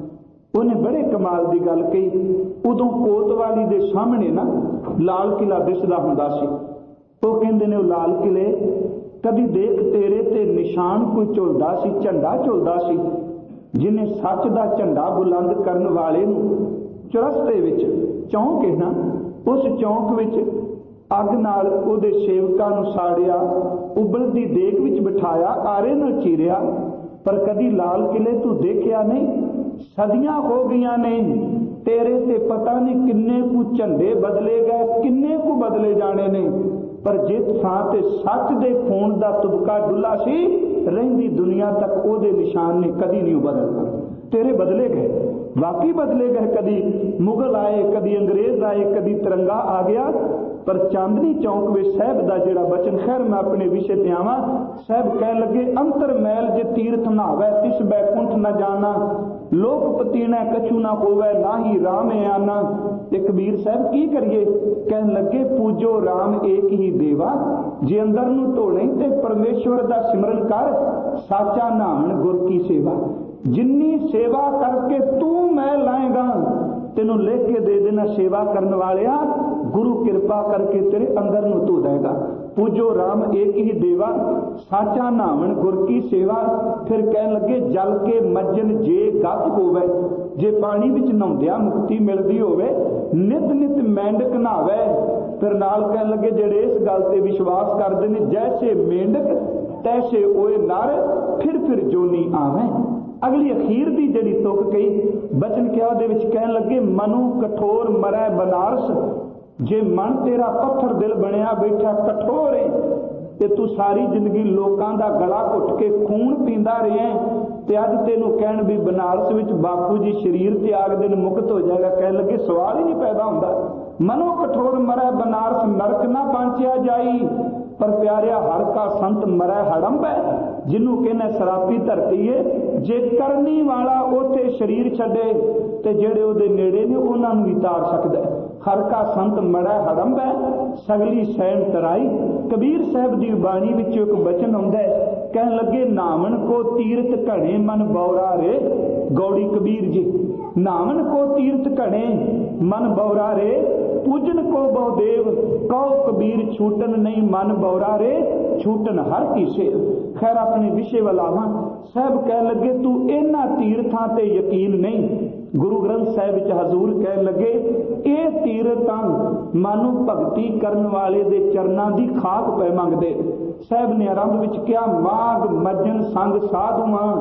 ਉਹਨੇ ਬੜੇ ਕਮਾਲ ਦੀ ਗੱਲ ਕਹੀ। ਉਦੋਂ ਕੋਤਵਾਲੀ ਦੇ ਸਾਹਮਣੇ ਨਾ ਲਾਲ ਕਿਲਾ ਦਿਸਦਾ ਹੁੰਦਾ ਸੀ। ਉਹ ਕਹਿੰਦੇ ਨੇ ਉਹ ਲਾਲ ਕਿਲੇ ਕਦੀ ਦੇਖ ਤੇਰੇ ਤੇ ਨਿਸ਼ਾਨ ਕੋਈ ਝੁਲਦਾ ਸੀ, ਝੰਡਾ ਝੁਲਦਾ ਸੀ, ਜਿਹਨੇ ਸੱਚ ਦਾ ਝੰਡਾ ਬੁਲੰਦ ਕਰਨ ਵਾਲੇ ਨੂੰ ਚੁਰਸਤੇ ਵਿੱਚ ਚੌਂਕ ਹੈ ਨਾ, ਉਸ ਚੌਂਕ ਵਿੱਚ ਅੱਗ ਨਾਲ ਉਹਦੇ ਸੇਵਕਾਂ ਨੂੰ ਸਾੜਿਆ, ਉਬਲਦੀ ਦੇਗ ਵਿੱਚ ਬਿਠਾਇਆ, ਆਰੇ ਨਾਲ ਚੀਰਿਆ, ਪਰ ਕਦੀ ਲਾਲ ਕਿਲੇ ਤੂੰ ਦੇਖਿਆ ਨਹੀਂ। ਸਦੀਆਂ ਹੋ ਗਈਆਂ ਨੇ, ਤੇਰੇ ਤੇ ਪਤਾ ਨਹੀਂ ਕਿੰਨੇ ਕੁ ਝੰਡੇ ਬਦਲੇ ਗਏ, ਕਿੰਨੇ ਕੁ ਬਦਲੇ ਜਾਣੇ ਨੇ, ਪਰ ਜਿਸ ਥਾਂ ਤੇ ਸੱਚ ਦੇ ਖੂਨ ਦਾ ਤੁਬਕਾ ਡੁੱਲਾ ਸੀ, ਰਹਿੰਦੀ ਦੁਨੀਆ ਤੱਕ ਉਹਦੇ ਨਿਸ਼ਾਨ ਨੇ ਕਦੀ ਨਹੀਂ ਬਦਲਣਾ। ਤੇਰੇ ਬਦਲੇ ਗਏ, ਵਾਕਈ ਬਦਲੇ ਗਏ। ਕਦੀ ਮੁਗਲ ਆਏ, ਕਦੀ ਅੰਗਰੇਜ਼ ਆਏ, ਕਦੀ ਤਿਰੰਗਾ ਆ ਗਿਆ, ਪਰ ਚਾਂਦਨੀ ਚੌਂਕ ਵਿੱਚ ਸਾਹਿਬ ਦਾ ਜਿਹੜਾ ਬਚਨ, ਖੈਰ ਮੈਂ ਆਪਣੇ ਵਿਸ਼ੇ ਤੇ ਆਵਾਂ। ਸਾਹਿਬ ਕਹਿਣ ਲੱਗੇ, ਅੰਤਰ ਮੈਲ ਜੇ ਤੀਰਥ ਨਹਾਵੈ ਤਿਸ ਬੈਕੁੰਠ ਨ ਜਾਣਾ, ਲੋਕ ਪਤੀਣਾ ਕਛੂ ਨਾ ਹੋਵੇ ਨਾਹੀ ਰਾਮ ਆਨਾ। ਤੇ ਕਬੀਰ ਸਾਹਿਬ ਕੀ ਕਰੀਏ? ਕਹਿਣ ਲੱਗੇ, ਪੂਜੋ ਰਾਮ ਏਕ ਹੀ ਦੇਵਾ, ਜੇ ਅੰਦਰ ਨੂੰ ਧੋਣੇ ਤੇ ਪਰਮੇਸ਼ਵਰ ਦਾ ਸਿਮਰਨ ਕਰ, ਸਾਚਾ ਨਾਮਣ ਗੁਰ ਕੀ ਸੇਵਾ। ਜਿੰਨੀ ਸੇਵਾ ਕਰਕੇ ਤੂੰ ਮੈਂ ਲਾਏਗਾ, ਤੈਨੂੰ ਲਿਖ ਕੇ ਦੇ ਦੇਣਾ ਸੇਵਾ ਕਰਨ ਵਾਲਿਆ, ਗੁਰੂ ਕਿਰਪਾ ਕਰਕੇ ਤੇਰੇ ਅੰਦਰ ਨੂੰ ਧੋ ਦੇਗਾ। ਪੂਜੋ ਰਾਮ ਏਕ ਹੀ ਦੇਵਾ, ਸਾਚਾ ਨਾਵਣ ਗੁਰ ਕੀ ਸੇਵਾ। ਫਿਰ ਕਹਿਣ ਲੱਗੇ, ਜਲ ਕੇ ਮੱਜਨ ਜੇ ਗੱਤ ਹੋਵੇ, ਜੇ ਪਾਣੀ ਵਿੱਚ ਨਹਾਉਂਦਿਆਂ ਮੁਕਤੀ ਮਿਲਦੀ ਹੋਵੇ, ਨਿਤ ਨਿਤ ਮੇਂਢਕ ਨਹਾਵੇ। ਫਿਰ ਨਾਲ ਕਹਿਣ ਲੱਗੇ, ਜਿਹੜੇ ਇਸ ਗੱਲ ਤੇ ਵਿਸ਼ਵਾਸ ਕਰਦੇ ਨੇ, ਜੈਸੇ ਮੇਂਢਕ ਤੈਸੇ ਓਏ ਨਰ, ਫਿਰ ਜੋਨੀ ਆਵੇਂ। ਅਗਲੀ ਅਖੀਰ ਦੀ ਜਿਹੜੀ ਤੁਕ ਕਹੀ, ਬਚਨ ਕਿਹਾ ਉਹਦੇ ਵਿੱਚ ਕਹਿਣ ਲੱਗੇ, ਮਨੂ ਕਠੋਰ ਮਰੈ ਬਨਾਰਸ, ਜੇ ਮਨ ਤੇਰਾ ਪੱਥਰ ਦਿਲ ਬਣਿਆ ਬੈਠਾ ਕਠੋਰ ਹੈ, ਤੇ ਤੂੰ ਸਾਰੀ ਜ਼ਿੰਦਗੀ ਲੋਕਾਂ ਦਾ ਗਲਾ ਘੁੱਟ ਕੇ ਖੂਨ ਪੀਂਦਾ ਰਿਹਾ, ਤੇ ਅੱਜ ਤੈਨੂੰ ਕਹਿਣ ਵੀ ਬਨਾਰਸ ਵਿੱਚ ਬਾਪੂ ਜੀ ਸਰੀਰ ਤਿਆਗ ਦੇਣ ਮੁਕਤ ਹੋ ਜਾਏਗਾ। ਕਹਿਣ ਲੱਗੇ, ਸਵਾਲ ਹੀ ਨਹੀਂ ਪੈਦਾ ਹੁੰਦਾ। ਮਨੋ ਕਠੋਰ ਮਰੈ ਬਨਾਰਸ, ਨਰਕ ਨਾ ਪਹੁੰਚਿਆ ਜਾਈ, ਪਰ ਪਿਆਰਿਆ ਹਰ ਕਾ ਸੰਤ ਮਰੈ ਹੜੰਬੈ, ਜਿਹਨੂੰ ਕਹਿੰਦੇ ਸਰਾਪੀ ਧਰਤੀ ਏ। ਜੇ ਕਰਨੀ ਵਾਲਾ ਉੱਥੇ ਸਰੀਰ ਛੱਡੇ, ਤੇ ਜਿਹੜੇ ਉਹਦੇ ਨੇੜੇ ਨੇ ਉਹਨਾਂ ਨੂੰ ਵੀ ਤਾਰ ਸਕਦਾ। ਹਰ ਕਾ ਸੰਤ ਮਰੈ ਹੜੰਬੈ, ਸਗਲੀ ਸੈਨ ਤਰਾਈ। ਕਬੀਰ ਸਾਹਿਬ ਦੀ ਬਾਣੀ ਵਿੱਚ ਇੱਕ ਬਚਨ ਆਉਂਦਾ ਹੈ, ਕਹਿਣ ਲੱਗੇ, ਨਾਵਣ ਕੋ ਤੀਰਥ ਘਣੇ ਮਨ ਬੌਰਾ ਰੇ। ਗੌੜੀ ਕਬੀਰ ਜੀ, ਨਾਵਣ ਕੋ ਤੀਰਥ ਘਣੇ ਮਨ ਬੌਰਾ ਰੇ, ਪੂਜਨ ਕੋ ਬਹੁਦੇਵ ਕਹੋ ਕਬੀਰ ਛੂਟਨ ਨਹੀਂ ਮਨ ਬੌਰਾ ਰੇ, ਛੂਟਨ ਹਰ ਕੀ ਸੇਵ। ਖੈਰ ਆਪਣੇ ਵਿਸ਼ੇ ਵੱਲ ਆਵਾਂ। ਸਾਹਿਬ ਕਹਿਣ ਲੱਗੇ, ਤੂੰ ਇਹਨਾਂ ਤੀਰਥਾਂ ਤੇ ਯਕੀਨ ਨਹੀਂ। ਗੁਰੂ ਗ੍ਰੰਥ ਸਾਹਿਬ ਵਿੱਚ ਹਜ਼ੂਰ ਕਹਿਣ ਲੱਗੇ, ਇਹ ਤੀਰਥਾਂ ਮਾਨੂੰ ਭਗਤੀ ਕਰਨ ਵਾਲੇ ਦੇ ਚਰਨਾਂ ਦੀ ਖਾਕ ਪੈ ਮੰਗਦੇ। ਸਾਹਿਬ ਨੇ ਆਰੰਭ ਵਿੱਚ ਕਿਹਾ, ਮਾਘ ਮੱਜਨ ਸੰਗ ਸਾਧੂਆਂ,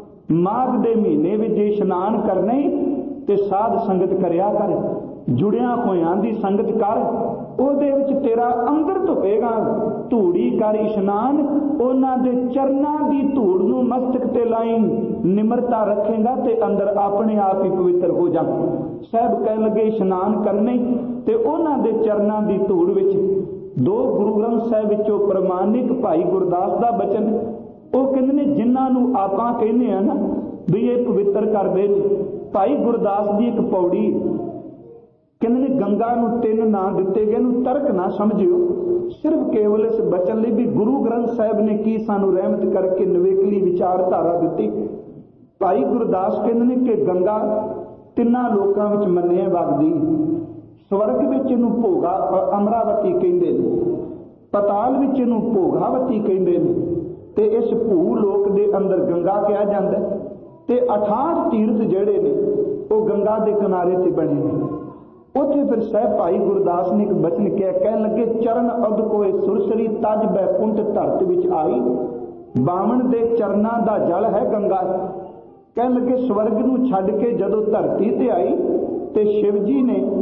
ਮਾਘ ਦੇ ਮਹੀਨੇ ਵਿੱਚ ਜੇ ਇਸ਼ਨਾਨ ਕਰਨੇ ਤੇ ਸਾਧ ਸੰਗਤ ਕਰਿਆ ਕਰ, ਜੁੜਿਆਂ ਹੋਇਆਂ ਦੀ ਸੰਗਤ ਕਰ, ਉਹਦੇ ਵਿੱਚ ਤੇਰਾ ਅੰਦਰ ਧੁਪੇਗਾ। ਧੂੜੀ ਕਰ ਇਸ਼ਨਾਨ, ਉਹਨਾਂ ਦੇ ਚਰਨਾਂ ਦੀ ਧੂੜ ਨੂੰ ਮਸਤਕ ਤੇ ਲਾਈ, ਨਿਮਰਤਾ ਰੱਖੇਗਾ ਤੇ ਅੰਦਰ ਆਪਣੇ ਆਪ ਹੀ ਪਵਿੱਤਰ ਹੋ ਜਾ। ਸਾਹਿਬ ਕਹਿਣ ਲੱਗੇ, ਇਸ਼ਨਾਨ ਕਰਨੇ ਤੇ ਉਹਨਾਂ ਦੇ ਚਰਨਾਂ ਦੀ ਧੂੜ ਵਿੱਚ। ਦੋ ਗੁਰੂ ਗ੍ਰੰਥ ਸਾਹਿਬ ਵਿੱਚੋਂ ਪ੍ਰਮਾਣਿਕ ਭਾਈ ਗੁਰਦਾਸ ਦਾ ਬਚਨ, ਉਹ ਕਹਿੰਦੇ ਨੇ, ਜਿਨ੍ਹਾਂ ਨੂੰ ਆਪਾਂ ਕਹਿੰਦੇ ਆ ਨਾ ਵੀ ਇਹ ਪਵਿੱਤਰ ਕਰਦੇ ਨੇ। ਭਾਈ ਗੁਰਦਾਸ ਦੀ ਇੱਕ ਪੌੜੀ, ਕਹਿੰਦੇ ਨੇ, ਗੰਗਾ ਨੂੰ 3 ਨਾਂ ਦਿੱਤੇ ਗਏ, ਨੂੰ ਤਰਕ ਨਾ ਸਮਝਿਓ, ਸਿਰਫ ਕੇਵਲ ਇਸ ਬਚਨ ਲਈ ਵੀ ਗੁਰੂ ਗ੍ਰੰਥ ਸਾਹਿਬ ਨੇ ਕੀ ਸਾਨੂੰ ਰਹਿਮਤ ਕਰਕੇ ਨਵੇਕਲੀ ਵਿਚਾਰਧਾਰਾ ਦਿੱਤੀ। ਭਾਈ ਗੁਰਦਾਸ ਕਹਿੰਦੇ ਨੇ ਕਿ ਗੰਗਾ 3 ਲੋਕਾਂ ਵਿੱਚ ਮੰਨਿਆ ਵਗਦੀ। ਸਵਰਗ ਵਿੱਚ ਇਹਨੂੰ ਭੋਗਾ ਅਮਰਾਵਤੀ ਕਹਿੰਦੇ ਨੇ, ਪਤਾਲ ਵਿੱਚ ਇਹਨੂੰ ਭੋਗਾਵਤੀ ਕਹਿੰਦੇ ਨੇ, ਤੇ ਇਸ ਭੂ ਲੋਕ ਦੇ ਅੰਦਰ ਗੰਗਾ ਕਿਹਾ ਜਾਂਦਾ। ਤੇ 68 ਤੀਰਥ ਜਿਹੜੇ ਨੇ ਉਹ ਗੰਗਾ ਦੇ ਕਿਨਾਰੇ ਤੇ ਬਣੇ ਨੇ। ਉੱਥੇ ਫਿਰ ਸਾਹਿਬ ਭਾਈ ਗੁਰਦਾਸ ਨੇ ਇੱਕ ਬਚਨ ਕਿਹਾ, ਕਹਿਣ ਲੱਗੇ, ਚਰਨ ਅਦ ਕੋਏ ਸੁਰਸਰੀ ਤਜ ਬੈਕੁੰਠ ਧਰਤ ਵਿੱਚ ਆਈ। ਬਾਵਣ ਦੇ ਚਰਨਾਂ ਦਾ ਜਲ ਹੈ ਗੰਗਾ। ਕਹਿਣ ਲੱਗੇ, ਸਵਰਗ ਨੂੰ ਛੱਡ ਕੇ ਜਦੋਂ ਧਰਤੀ ਤੇ ਆਈ ਤੇ ਸ਼ਿਵ ਜੀ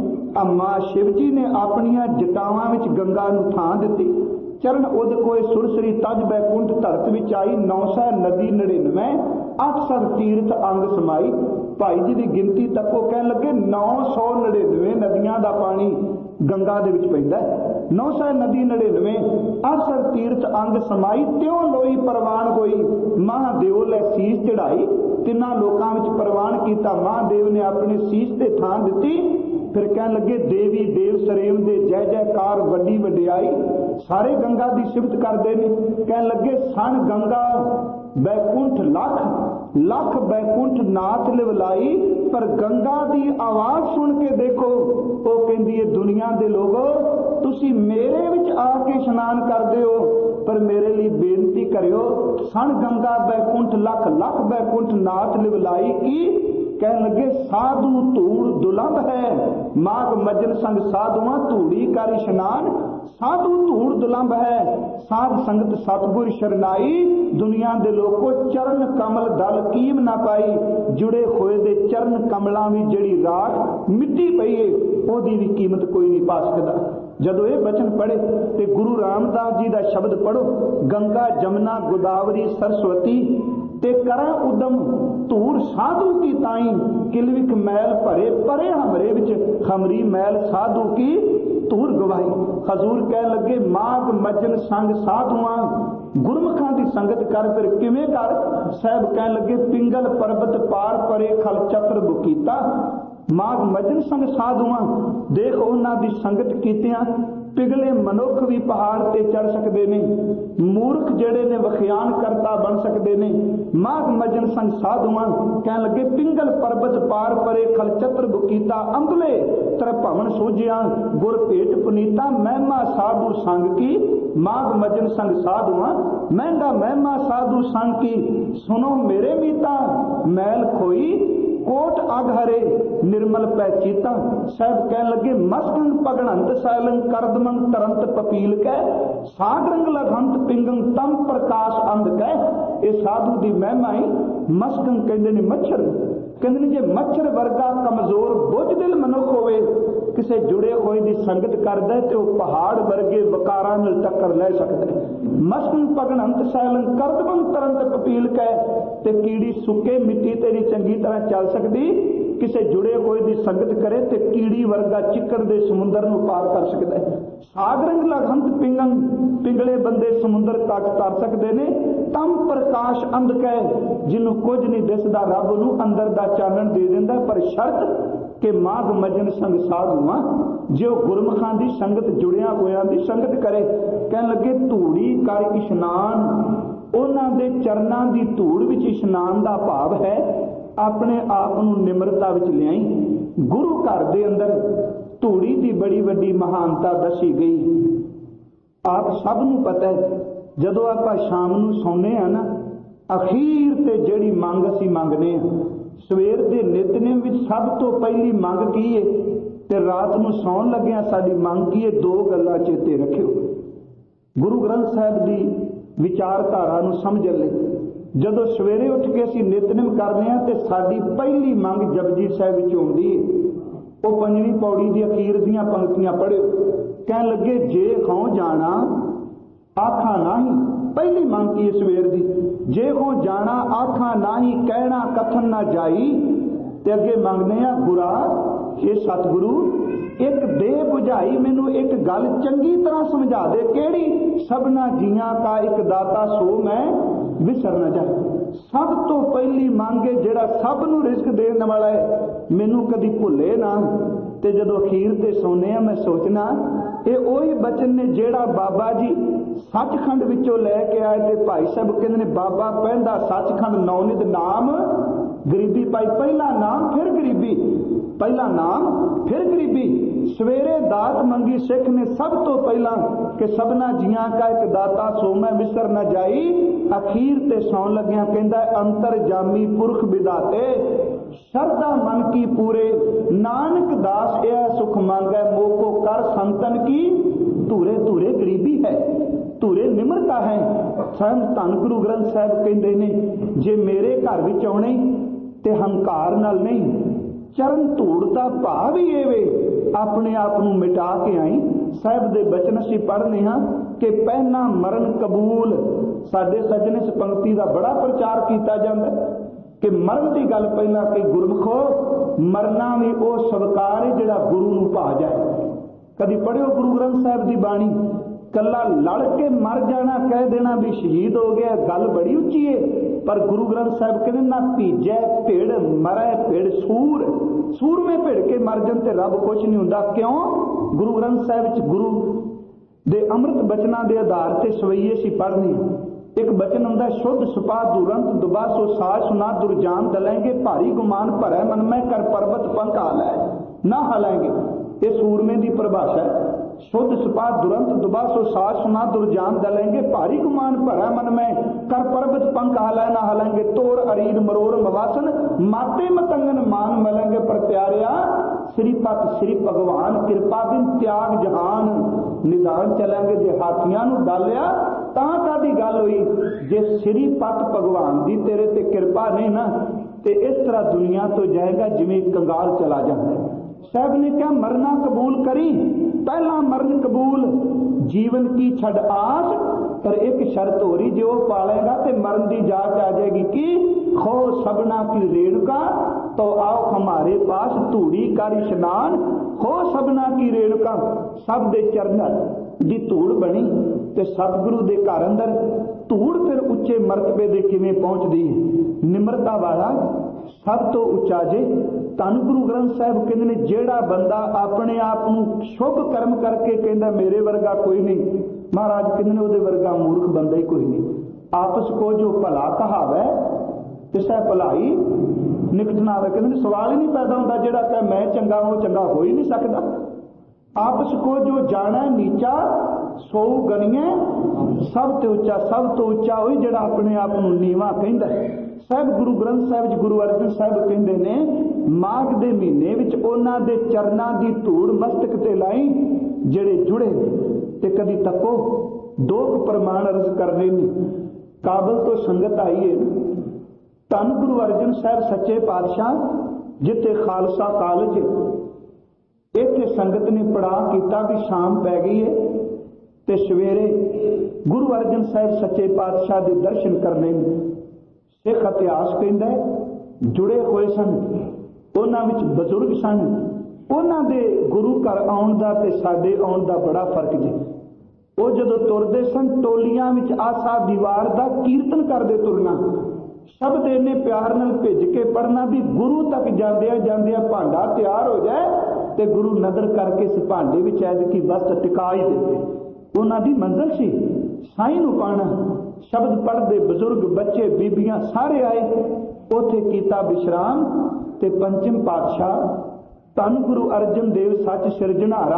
ਨੇ ਆਪਣੀਆਂ ਜਟਾਵਾਂ ਵਿੱਚ ਗੰਗਾ ਨੂੰ ਥਾਂ ਦਿੱਤੀ। ਚਰਨ ਉਦ ਕੋਏ ਸੁਰਸਰੀ ਤਜ ਬੈਕੁੰਠ ਧਰਤ ਵਿੱਚ ਆਈ, 900 ਨਦੀ 99 800 ਤੀਰਥ ਅੰਗ ਸਮਾਈ। ਭਾਈ ਜੀ ਦੀ ਗਿਣਤੀ ਤੱਕ ਉਹ ਕਹਿਣ ਲੱਗੇ 999 ਨਦੀਆਂ ਦਾ ਪਾਣੀ ਗੰਗਾ ਦੇ ਵਿੱਚ ਪੈਂਦਾ। 900 ਨਦੀ 99 800 ਤੀਰਥ ਅੰਗ ਸਮਾਈ, ਤਿਉ ਲੋਈ ਪ੍ਰਵਾਨ ਹੋਈ। ਮਹਾਦੇਵ ਲੈ ਸੀਸ ਚੜਾਈ, 3 ਲੋਕਾਂ ਵਿੱਚ ਪ੍ਰਵਾਨ ਕੀਤਾ। ਮਹਾਦੇਵ ਨੇ ਆਪਣੇ ਸੀਸ ਤੇ ਥਾਂ ਦਿੱਤੀ फिर कह लगे देवी देव सरेम दे जय जयकार वड्डी वडियाई, सारे गंगा की सिफत करते हैं। कह लगे सन गंगा बैकुंठ लख लख बैकुंठ नाथ लिवलाई, पर गंगा की आवाज सुन के देखो वो कहती है दुनिया के लोगो तुसी मेरे विच आके स्नान करते हो, पर मेरे लिए बेनती करियो सन गंगा बैकुंठ लख लख बैकुंठ नाथ लिवलाई की। कह लगे साधु धूड़ दुलंभ है, माघ मजन संग साधुआ धूड़ी कर स्नान, साधु धूड़ दुलंभ है साध संगत सतगुर शरनाई, दुनिया दे लोगों चरण कमल दल कीम ना पाई, जुड़े होए दे चरण कमलों में जिहड़ी राख मिट्टी पई है ओदी भी कीमत कोई नहीं पा सकता। जदों ये बचन पढ़े ते गुरु रामदास जी का शब्द पढ़ो, गंगा जमुना गोदावरी सरस्वती ते करा उदम धूर साधु की ताई, किलविक मैल भरे परे हमरे विच खमरी मैल साधु की धूर गवाही। हजूर कह लगे माघ मजन संग साधुआ गुरमुखां की संगत कर, फिर किवें कर? साहब कह लगे पिंगल पर्वत पार परे खल चक्र बुकीता, माघ मजन संग साधुआ देख उन्हां दी संगत कीतियां पिघले मनुख भी पहाड़ ते चढ़ सकते ने, मूर्ख जेड़े ने वखियान करता बन सकते ने। माघ मजन संग साधुआ कह लगे पिंगल पर्वत पार परे खल चतर बुकीता, अंधले तरभवन सूझिया गुर भेट पुनीता, महिमा साधु संग की माघ मजन संग साधुआ महंगा महिमा साधु संग की, सुनो मेरे मीता मैल खोई कोट अग हरे निर्मल पै चीता। साहब कह लगे मस्कंग पगड़ंत सैलंग करदमंग तरंत पपील कै, सागरंग लघंत पिंगंग तम प्रकाश अंध कै। ये साधु की महिमा ही मस्कंग कहते ने मच्छर, कहते ने जे मच्छर वर्गा कमजोर बुझ दिल मनुख होवे किसे जुड़े होए की संगत करदा ते वो पहाड़ वर्गे वकारां नाल टक्कर ले सकदा है। मस्कंग पगड़ंत सैलंग करदमंग तरंत पपील कै, ते कीड़ी सुके मिट्टी तेरी चंगी तरह चल सकती, किसे जुड़े होए की संगत करे ते कीड़ी वर्गा चिक्कड़ दे समुंदर नूं पार कर सकता है। सागरंग लघंत पिंगंग पिंगले बंदे समुंदर तक तर सकते ने, तम प्रकाश अंध कै जिन्हों कुछ नहीं दिसदा रब नूं अंदर दा चानण दे दिंदा, पर शर्त कि माघ मजन संग साधुआ जो गुरमुखां दी संगत जुड़िया होया दी संगत करे। कह लगे धूड़ी कर इशनान, उन्हां दे चरनां दी धूड़ विच इशनान दा भाव है अपने आप नूं निमरता विच लियाई। गुरु घर दे अंदर धूड़ी दी बड़ी वड्डी महानता दसी गई। आप सब नूं पता है जदों आपां शाम नूं सौंने आ ना, अखीर ते जिहड़ी मंग असीं मंगने आ, सवेर दे नितनेम विच सब तो पहली मंग की है ते रात नूं सौण लग्गिया साडी मंग की है, दो गल्लां चेते रखियो। गुरु ग्रंथ साहिब दी विचारधारा नूं समझण लई जदों सवेरे उठ के असीं नितनेम करने आ ते साडी पहली मंग जपजी साहिब विच आउंदी है। वो पंजवीं पौड़ी दी अखीर दीयां पंक्तियां पढ़ियो। कहण लगे जे खौ जाना आखा नाही, पहली मंग की सवेर दी, जे हो जाना आखा नाही कहना कथन ना जाई। ते अगे मंगने आ गुरा हे सतगुरु एक दे बुझाई, मैनू एक गल चंगी तरह समझा दे, केड़ी? सबना जियां का एक दाता सो मैं विसर न जाए। सब तो पहली मंगे जेड़ा सब नू रिस्क देने वाला है, मैनू कदी भुले ना। ते जदों अखीर ते सोने मैं सोचना ये ओही बचन ने जेड़ा बाबा जी सचखंड विचों लैके आए ते भाई साहब कहंदे ने बाबा पहंदा सचखंड नौनित नाम गरीबी पाई, पहला नाम फिर गरीबी, पहला नाम फिर गरीबी। सवेरे दात मंगी सिख ने सब तो पहला कि सबना जियां का एक दाता सो मैं विसर न जाई। अखीर ते सौन लग्या कहंदा अंतर जामी पुरख विदाते, शरदा मन की पूरे नानक दास यह सुख मांगे, मोको कर संतन की धूरे धूरे गरीबी है, धूरे निमरता है। संत धन गुरु ग्रंथ साहिब कहते ने जे मेरे घर विच आउणे ते हंकार नाल नहीं, चरण धूड़ दा भाव ही एवे अपने आप नूं मिटा के आई। साहिब दे बचन असीं पढ़ने हां कि पहना मरण कबूल। साडे सजने इस पंक्ति का बड़ा प्रचार किया जाता है कि मरण की गल पहला कि गुरमुखो मरना भी वो स्वीकार है जिहड़ा गुरु नूं भा जाए। कदी पढ़ियो गुरु ग्रंथ साहिब की बाणी कला लड़ के मर जाना कह देना भी शहीद हो गया गल बड़ी उच्ची है। पर गुरु ग्रंथ साहिब कहते ना भीजै भिड़ मरै भिड़ सूर में भिड़ के मर जान ते रब कुछ नहीं हुंदा। क्यों? गुरु ग्रंथ साहिब गुरु दे अमृत बचना के आधार से सवैये सी पढ़ने। एक बचन हुंदा शुद्ध सुपा दुरंत दुबा सो साज सुना दुरजान दलेंगे भारी गुमान भरै मन में कर पर्वत पंख हालै ना हलेंगे। ये सूरमे की परिभाषा है। शुद्ध सुपा दुरंत दुबा सो साज सुना दुरजान दलेंगे भारी गुमान भरै मन में कर पर्वत पंख हालै ना हलेंगे। तोर अरीर मरोर मवासन माते मतंगन मान मलेंगे। पर प्यारिया श्रीपत श्री भगवान कृपा बिन त्याग जहान निदान चलेंगे। जे हाथियां नूं डालिया तां कादी गल हुई जे श्रीपत भगवान दी तेरे ते कृपा नहीं ना ते इस तरह दुनिया तो जाएगा जिवें कंगाल चला जाता है। साहब ने क्या मरना कबूल करी पहला मरण कबूल जीवन की छड़ आस पर एक शर्त हो रही जो पालेगा तो मरण की जांच आ जाएगी कि खो सबना की रेणुका तो आओ हमारे पास धूड़ी कर स्नान हो सबना की रेणुका। सब दे चरणा दी धूड़ बनी ते सतगुरु दे घर अंदर धूड़ फिर उच्चे मरतबे दे किवें पहुंचदी है। निमरता वाला सब तो उच्चा जे धन गुरु ग्रंथ साहिब कहते ने जेड़ा बंदा अपने आप को शुभ कर्म करके कहता मेरे वर्गा कोई नहीं महाराज कहते ने उहदे वर्गा मूर्ख बंदा ही कोई नहीं। आपस को जो भला कहावै तिसै भलाई निकट ना आवे। कहते सवाल ही नहीं पैदा होता जेड़ा कहे मैं चंगा वो चंगा हो ही नहीं सकता। आपस को जो जाना नीचा सो गणिए सब तो उच्चा होई जेड़ा अपने आप को नीवा कहंदा है। साहब गुरु ग्रंथ साहिब गुरु अर्जन साहिब कहते ने माघ के महीने विच उन्हां दे चरनां दी धूड़ मस्तक ते लाई जेड़े जुड़े ते कदी तको दो प्रमाण अर्ज करने ने। काबल तो संगत आई है धन गुरु अर्जन साहिब सच्चे पातशाह जिथे खालसा कॉलेज इत्थे संगत ने पड़ा किया भी शाम पै गई है ते सवेरे गुरु अर्जन साहिब सच्चे पातशाह के दर्शन करने ने। सिख इतिहास कहता है जुड़े हुए सन उन्हां विच बजुर्ग सन उन्हां दे गुरु घर आउण दा ते साडे आउण दा बड़ा फर्क जी। वो जदों तुरदे सन टोलियां विच आसा दीवार दा कीर्तन करदे तुरना शब्द इन्ने प्यार नाल भिज के पढ़ना भी गुरु तक जांदिया जांदिया भांडा तैयार हो जाए ते गुरु नदर करके इस भांडे विच ऐद की वस्त टिका ही देते। उन्हां दी मंजिल सी साईं नूं पाना। शब्द पढ़ते बजुर्ग बच्चे बीबियां सारे आए उथे कीता विश्राम ते पंचम पातशाह धन गुरु अर्जन देव सच सिरजनारा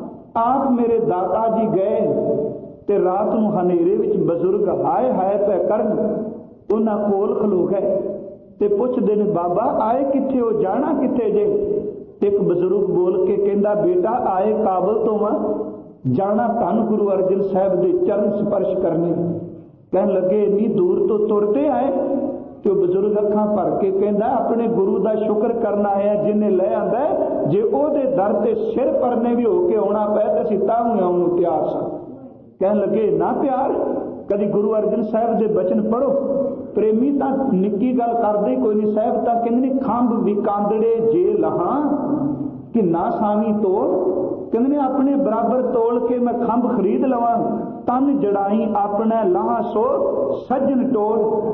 आप मेरे दाता जी गए ते रात नूं हनेरे विच बजुर्ग हाय हाय पै करन उन्हां कोल खलो गए ते पुछदे ने बाबा आए किथे हो जाना किथे जे। एक बजुर्ग बोल के कहंदा बेटा आए काबल तो वां जाना धन गुरु अर्जन साहिब दे चरण स्पर्श करने। कहन लगे इन्नी दूर तो तुरते आए तो बुजुर्ग अखां भर के कहंदा अपने गुरु का शुक्र करना आया जिन्हें लै आंदा जे ओहदे दर ते सिर परने भी होके आउणा पै ते असीं तां भी आउण नूं तैयार सां। कहन लगे ना प्यार कदी गुरु अर्जन साहिब दे बचन पढ़ो प्रेमी तां निक्की गल करदे कोई नहीं। साहिब तां कहंदे ने खंभ विकांदड़े जे लहां कि ना सावी तोड़ कहंदे ने अपने बराबर तोल के मैं खंभ खरीद लवां तन जड़ाई अपना लाह सो सज्जन टोल।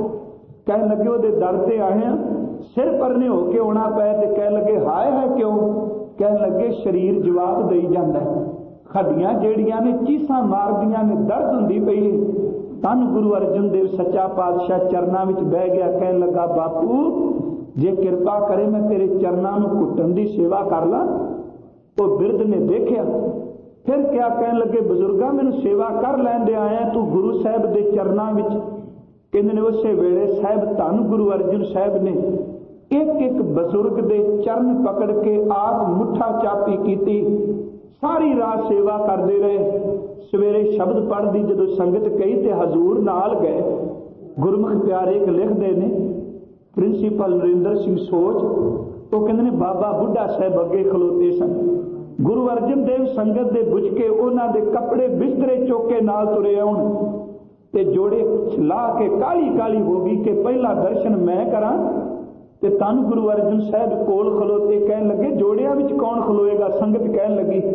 कह लगे वो दर से आए सिर परने होके आना पै ते कह लगे हाय है क्यों। कह लगे शरीर जवाब दई जाता है हड्डियां जेड़ियां ने चीसा मारदियां ने दर्द हुंदी पई है। धन गुरु अर्जन देव सच्चा पातशाह चरना विच बह गया। कह लगा बापू जे कृपा करे मैं तेरे चरना नूं घुटन दी सेवा कर ला। तो बिरध ने देखिया फिर क्या कहन लगे बजुर्गा मैनू सेवा कर लैंदे आया तू गुरु साहब के चरणों विच। कहंदे ने उस वेले साहब धन गुरु अर्जन साहब ने एक एक बजुर्ग के चरण पकड़ के आप मुठा चापी की सारी रात सेवा करते रहे। सवेरे शब्द पढ़ती जो संगत कही तो हजूर नाल गए। गुरमुख प्यारे एक लिखते ने प्रिंसीपल नरेंद्र सिंह सोच तो कहते ने बाबा बुढ़ा साहब अगे खलोते सन। गुरु अर्जन देव संगत दे बुझ के उन्हां दे कपड़े बिस्तरे चौके नाल तुरे आउण ते जोड़े ला के काली काली हो गई कि पहला दर्शन मैं करा। ते धन गुरु अर्जन साहब कोल खलोते कहन लगे जोड़िया विच कौन खलोएगा। संगत कहन लगी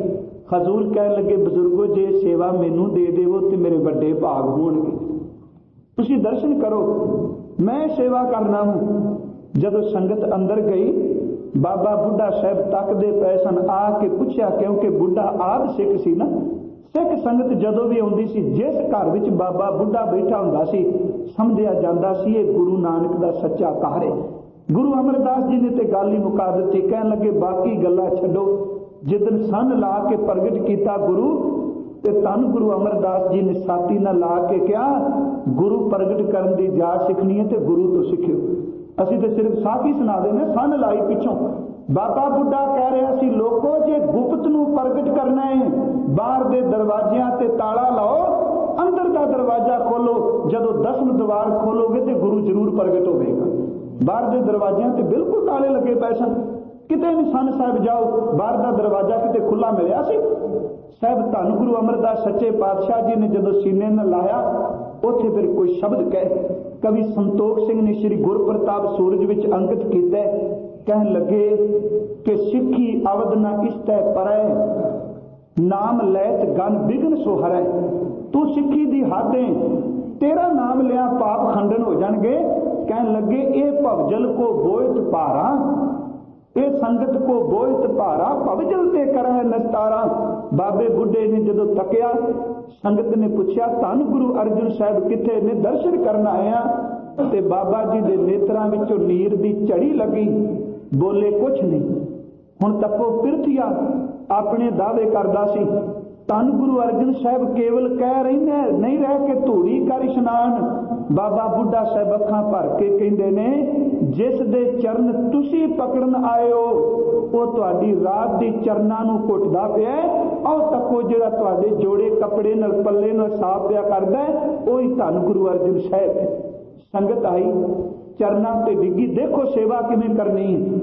हजूर कह लगे बजुर्गो जे सेवा मैनू दे देवो तो मेरे बड़े भाग होणगे, तुसी दर्शन करो, मैं सेवा करना हूं। जदों संगत अंदर गई बाबा बुढ़ा साहब तकदे पए सन, आके पुछया, क्योंकि बुढ़ा आद सिख सी ना, सिख संगत जदों भी आउंदी सी, जिस घर विच बाबा बुढ़ा बैठा हुंदा सी समझिया जांदा सी ये गुरु नानक दा सच्चा घर है। गुरु अमरदास जी ने ते गल ही मुका दित्ती, कहण लगे बाकी गल्लां छड्डो, जिदन सन ला के प्रगट किया गुरु ते धन गुरु अमरदास जी ने साथी ना ला के क्या गुरु प्रगट करन दी जाच सिखनी है तो गुरु तो सिखियो। असीं ते सिर्फ साखी सुना देने, सन लाई पिछों। बाबा बुढ़ा कह रहा सी लोगों जे गुप्त नूं प्रगट करना है बाहर दे दरवाजियां ते ताला लाओ, अंदर दा दरवाजा खोलो, जदों 10वें द्वार खोलोगे तो गुरु जरूर प्रगट होवेगा। बाहर दे दरवाजियां ते बिल्कुल ताले लगे पए सन, किते नहीं सन साहब जाओ, बाहर का दरवाजा किते खुला मिलिया सी। साहब धन गुरु अमरदास सच्चे पातशाह जी ने जदों सीने न लाया उत्थे फिर कोई शब्द कहे, कवि संतोख सिंह ने श्री गुरप्रताप सूरज विच अंकित किया, कहन लगे कि सिखी अवध न इस्तै परै, नाम लैत गन बिघन सो हरै। तू सिखी दी हाथे, तेरा नाम लिया पाप खंडन हो जाएंगे। कहन लगे ये भवजल को बोयत भारा, ये संगत को बोयत भारा, भवजल ते करह निस्तारा। बाबे बुढ़े ने जदों तकिया, संगत ने पूछया धन गुरु अर्जन साहब किथे ने, दर्शन करन आया। ते बाबा जी दे नेत्रां विचों नीर दी झड़ी लगी, बोले कुछ नहीं। हुण तको पिरथिया अपने दावे करदा सी, धन गुरु अर्जन साहब केवल कह रही नहीं रह के धूड़ी कर इशनान। बाबा बुढ़ा साहब अखां भर के कहंदे ने जिस दे चरण तुसी पकड़न आए हो वो तुहाडी रात दी चरनां नूं घुटदा पिया, आओ तको जिहड़ा तुहाडे जोड़े कपड़े नाल पल्ले नाल साफ पिया करदा ओही धन गुरु अर्जन साहब है। संगत आई चरनां ते डिग्गी, देखो सेवा किवें करनी है।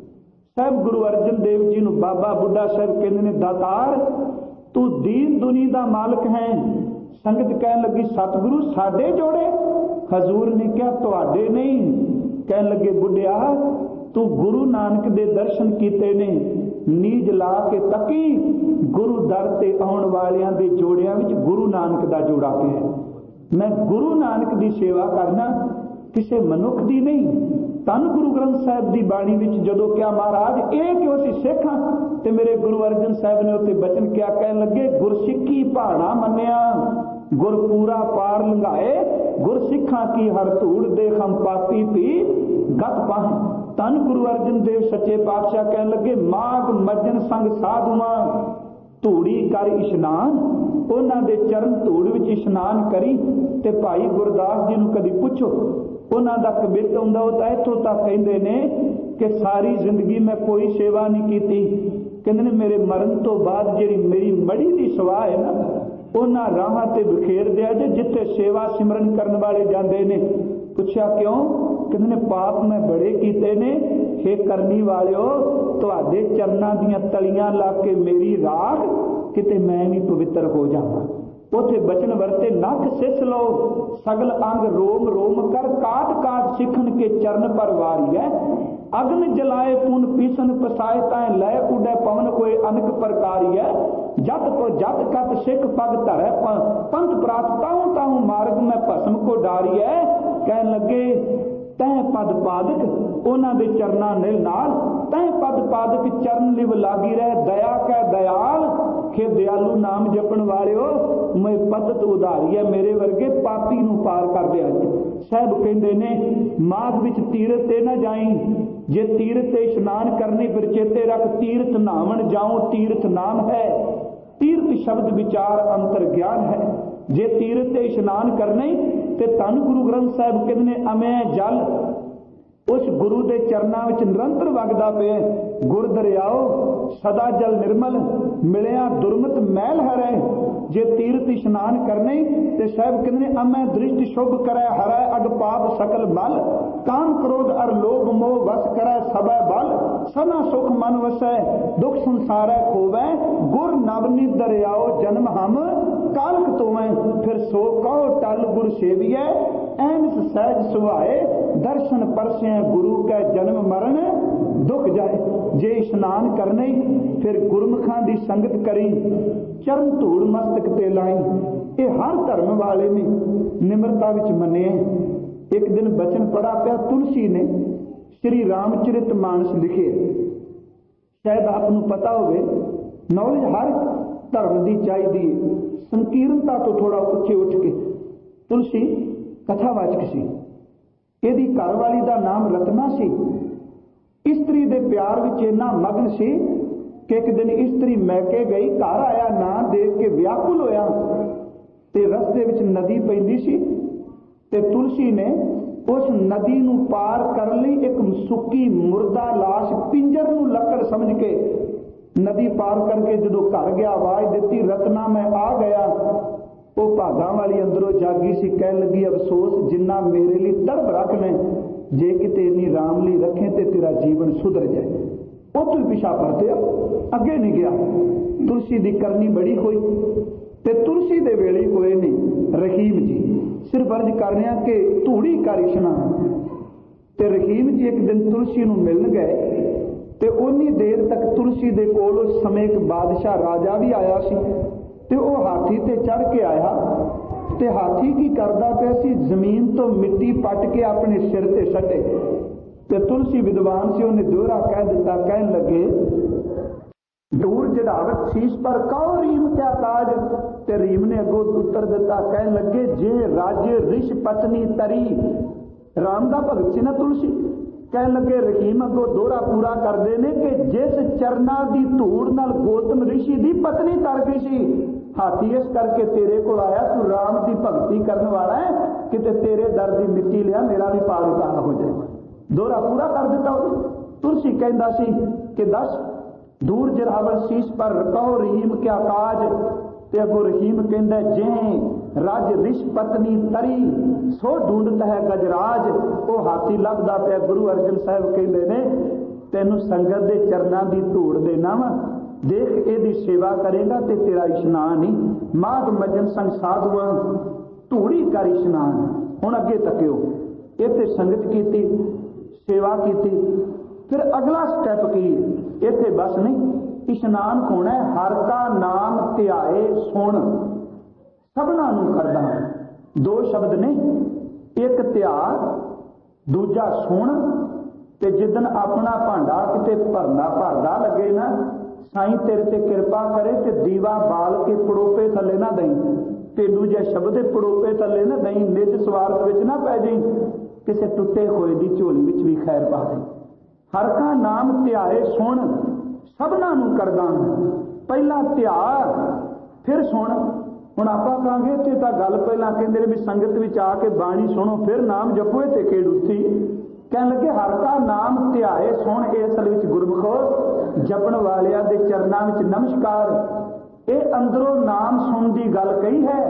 साहब गुरु अर्जन देव जी नूं बाबा बुढ़ा साहब कहंदे ने दातार तू दीन दुनी दा मालिक है। संगत कहन लगी सतगुरु साडे जोड़े, हजूर ने क्या तुहाडे नहीं। कहन लगे बुढ़िया तू गुरु नानक दे दर्शन कीते ने, नीज ला के तकी गुरु दर ते आउण वालियां दे जोड़ियां विच गुरु नानक दा जोड़ा पिया। मैं गुरु नानक दी सेवा करना, किसी मनुख दी नहीं। धन गुरु ग्रंथ साहिब की बाणी विच जदों क्या महाराज ये क्यों असीं सिख हां, ते मेरे गुरु अर्जन साहब ने उत्ते बचन क्या कहन लगे, गुरसिੱਖੀ भाणा मन्निया गुर पूरा पार लंघाए, गुरसिੱਖਾਂ की हर धूड़ दे हम पापी पी गत पाहे। धन गुरु अर्जन देव सच्चे पातशाह कहन लगे माघ मज्जन संग साधुआं धूड़ी कर इशनान, उन्हां दे चरण धूड़ विच इशनान करी। ते भाई गुरदास जी नूं कदी पुछो उन्हां दा कबित हुंदा, वो तां इत्थों तक कहिंदे ने कि सारी जिंदगी मैं कोई सेवा नहीं कीती। कहंदे ने मेरे मरण तो बाद जिहड़ी मेरी मड़ी दी सवाह है ना उन्हां राहां ते बखेर दिया जे जिथे सेवा सिमरन करन वाले जांदे ने। पुछया क्यों? कहंदे ने पाप मैं बड़े कीते ने, हे करनी वालिओ तुहाडे चरनां दीयां तलियां ला के मेरी राख किते मैं भी पवित्र हो जावां। उथे बचन वरते नख सिस लो सगल अंग रोम रोम कर, काट काट सिखन के चरण पर वारी है। अग्न जलाए पुन पीसन पसाए ताए लय उड़े पवन होए अनक प्रकारी है। जत को जत कत सिख पग धरै पंथ प्रात ताहू ताहू मार्ग में भस्म को डारी है। कहन लगे तह पद पादक उन्हां दे चरनां ने नाल, तह पद पादक चरण लिव लागी रह, दया कै दयाल खे दयालु नाम जपण वालिओ मैं पदत उधारी है, मेरे वर्गे पापी नूं पार कर दे। साहब कहंदे ने माघ विच तीरथ ते ना जाई, जे तीरथ ते इशनान करनी फिर चेते रख, तीर्थ नहावन जाऊं तीर्थ नाम है, तीर्थ शब्द विचार अंतर ज्ञान है। जे तीर्थ ते इशनान करने ते धन गुरु ग्रंथ साहिब कहंदे ने अमै जल उस गुरु के चरणों में निरंतर वगदा पे, गुर दरियाओ सदा जल निर्मल मिलिया दुर्मत मैल हरै। जे तीर्थ इशनान करने ते साहब कहंदे अमै दृष्टि शुभ करे हरै, अग पाप सकल मल, काम क्रोध अर लोभ मोह वस करे सबै बल, सना सुख मन वसै दुख संसारै खोवै, गुर नवनीत दरियाओ जन्म हम कालख तोवै फिर सो कहो टल गुर सेवियै ऐनस सहज सुभाए दर्शन परसे गुरु कै जन्म मरण दुख जाए। जे इशनान करने फिर गुरमुखां दी संगत करी चरण धूड़ मस्तक ते लाई। ये हर धर्म वाले ने निमरता विच मने। एक दिन बचन पढ़ा पिया तुलसी ने श्री रामचरित मानस लिखे। शायद आपनू पता होवे नॉलेज हर धर्म की चाहिए। संकीर्णता तो थोड़ा उच्चे उठ के तुलसी कथावाचक सी। ਇਹਦੀ ਘਰਵਾਲੀ ਦਾ ਨਾਮ ਰਤਨਾ ਸੀ। ਇਸਤਰੀ ਦੇ ਪਿਆਰ ਵਿੱਚ ਇੰਨਾ ਮਗਨ ਸੀ ਕਿ ਇੱਕ ਦਿਨ ਇਸਤਰੀ ਮੈਕੇ ਗਈ, ਘਰ ਆਇਆ ਨਾ ਦੇਖ ਕੇ ਵਿਆਕੁਲ ਹੋਇਆ ਤੇ ਰਸਤੇ ਵਿੱਚ ਨਦੀ ਪੈਂਦੀ ਸੀ ਤੇ ਤੁਲਸੀ ਨੇ ਉਸ ਨਦੀ ਨੂੰ ਪਾਰ ਕਰਨ ਲਈ ਇੱਕ ਸੁੱਕੀ ਮੁਰਦਾ ਲਾਸ਼ ਪਿੰਜਰ ਨੂੰ ਲੱਕੜ ਸਮਝ ਕੇ नदी पार करके जो घर गया आवाज दी रतना मैं आ गया। वो भागा वाली अंदरों जागी सी, कह लगी अफसोस जिन्ना मेरे लिए तड़प रख ले, जे किते इन्नी राम ली रखे ते तेरा जीवन सुधर जाए। वो तू पिछा परतिया अगे नहीं गया। तुलसी की करनी बड़ी हुई ते तुलसी दे वेले होए ने रहीम जी सिर्फ अर्ज कर रहे कि धूड़ी कर इशनान ते रहीम जी एक दिन तुलसी नूं मिलन गए ते उन्नी देर तक तुलसी दे कोल उस समय एक बादशाह राजा भी आया सी ते वो हाथी ते चढ़ के आया ते हाथी की करदा पिया सी जमीन तो मिट्टी पट के अपने सिर ते सटे ते तुलसी विद्वान सी उन्हें दोहरा कह दिता। कहन लगे दूर जड़ावत शीश पर कहो रीम क्या काज ते रीम ने अगों उत्तर दिता। कहन लगे जे राजे ऋष पत्नी तरी राम दा भगत सी ना तुलसी। कह लगे रहीम अगो दोहरा पूरा करते हैं कि जिस चरना की धूड़ नाल गौतम ऋषि की पत्नी तर गई सी, हाथी इस करके तेरे को आया, तू राम की भगती करने वाला है, किते तेरे दर की मिट्टी लिया मेरा भी पार उतार हो जाए। दोहरा पूरा कर दिता। तुलसी कहता सी कि दस दूर जरावल शीश पर कहो रहीम क्या काज ते अगो रहीम कहंदा जे राज ऋष पत्नी तरी सो ढूंढता है गजराज। वो हाथी लभदा पिया। गुरु अर्जन साहब कहते ने तेनू संगत दे चरना की धूड़ देना वा, देख एदी सेवा करेगा ते तेरा इशनान ही माघ मजन संग साधुआ धूड़ी कर इशनान। हुण अगे तकियो इत्थे संगत कीती सेवा कीती। फिर अगला स्टैप की इत्थे बस नहीं इशनान होना है हर का नाम ध्याए सुन सबना नूं करदा। दो शब्द ने एक ध्यार दूजा सुन ते जिदन अपना भांडा किते भरना भरदा लगे ना साईं तेरे ते कृपा करे ते दीवा बाल के पड़ोपे थले ना दई ते दूजे शब्द पड़ोपे थले ना दई निज स्वार्थ विच ना पै जाई किसे टुटे होए दी झोली विच भी खैर पा दई। हर का नाम ध्याए सुन सबना नूं करदा। पहला ध्यार फिर सुन। हुण आपां कहांगे इत्थे तां गल पहिलां कहंदे ने भी संगत विच आके बाणी सुनो फिर नाम जपो ते केड़ उत्थी। कहण लगे हर का नाम ध्याए सुन। इह असल विच गुरमुखो जपण वालियां दे चरनां विच नमस्कार। ਇਹ अंदरों नाम सुन की गल कही है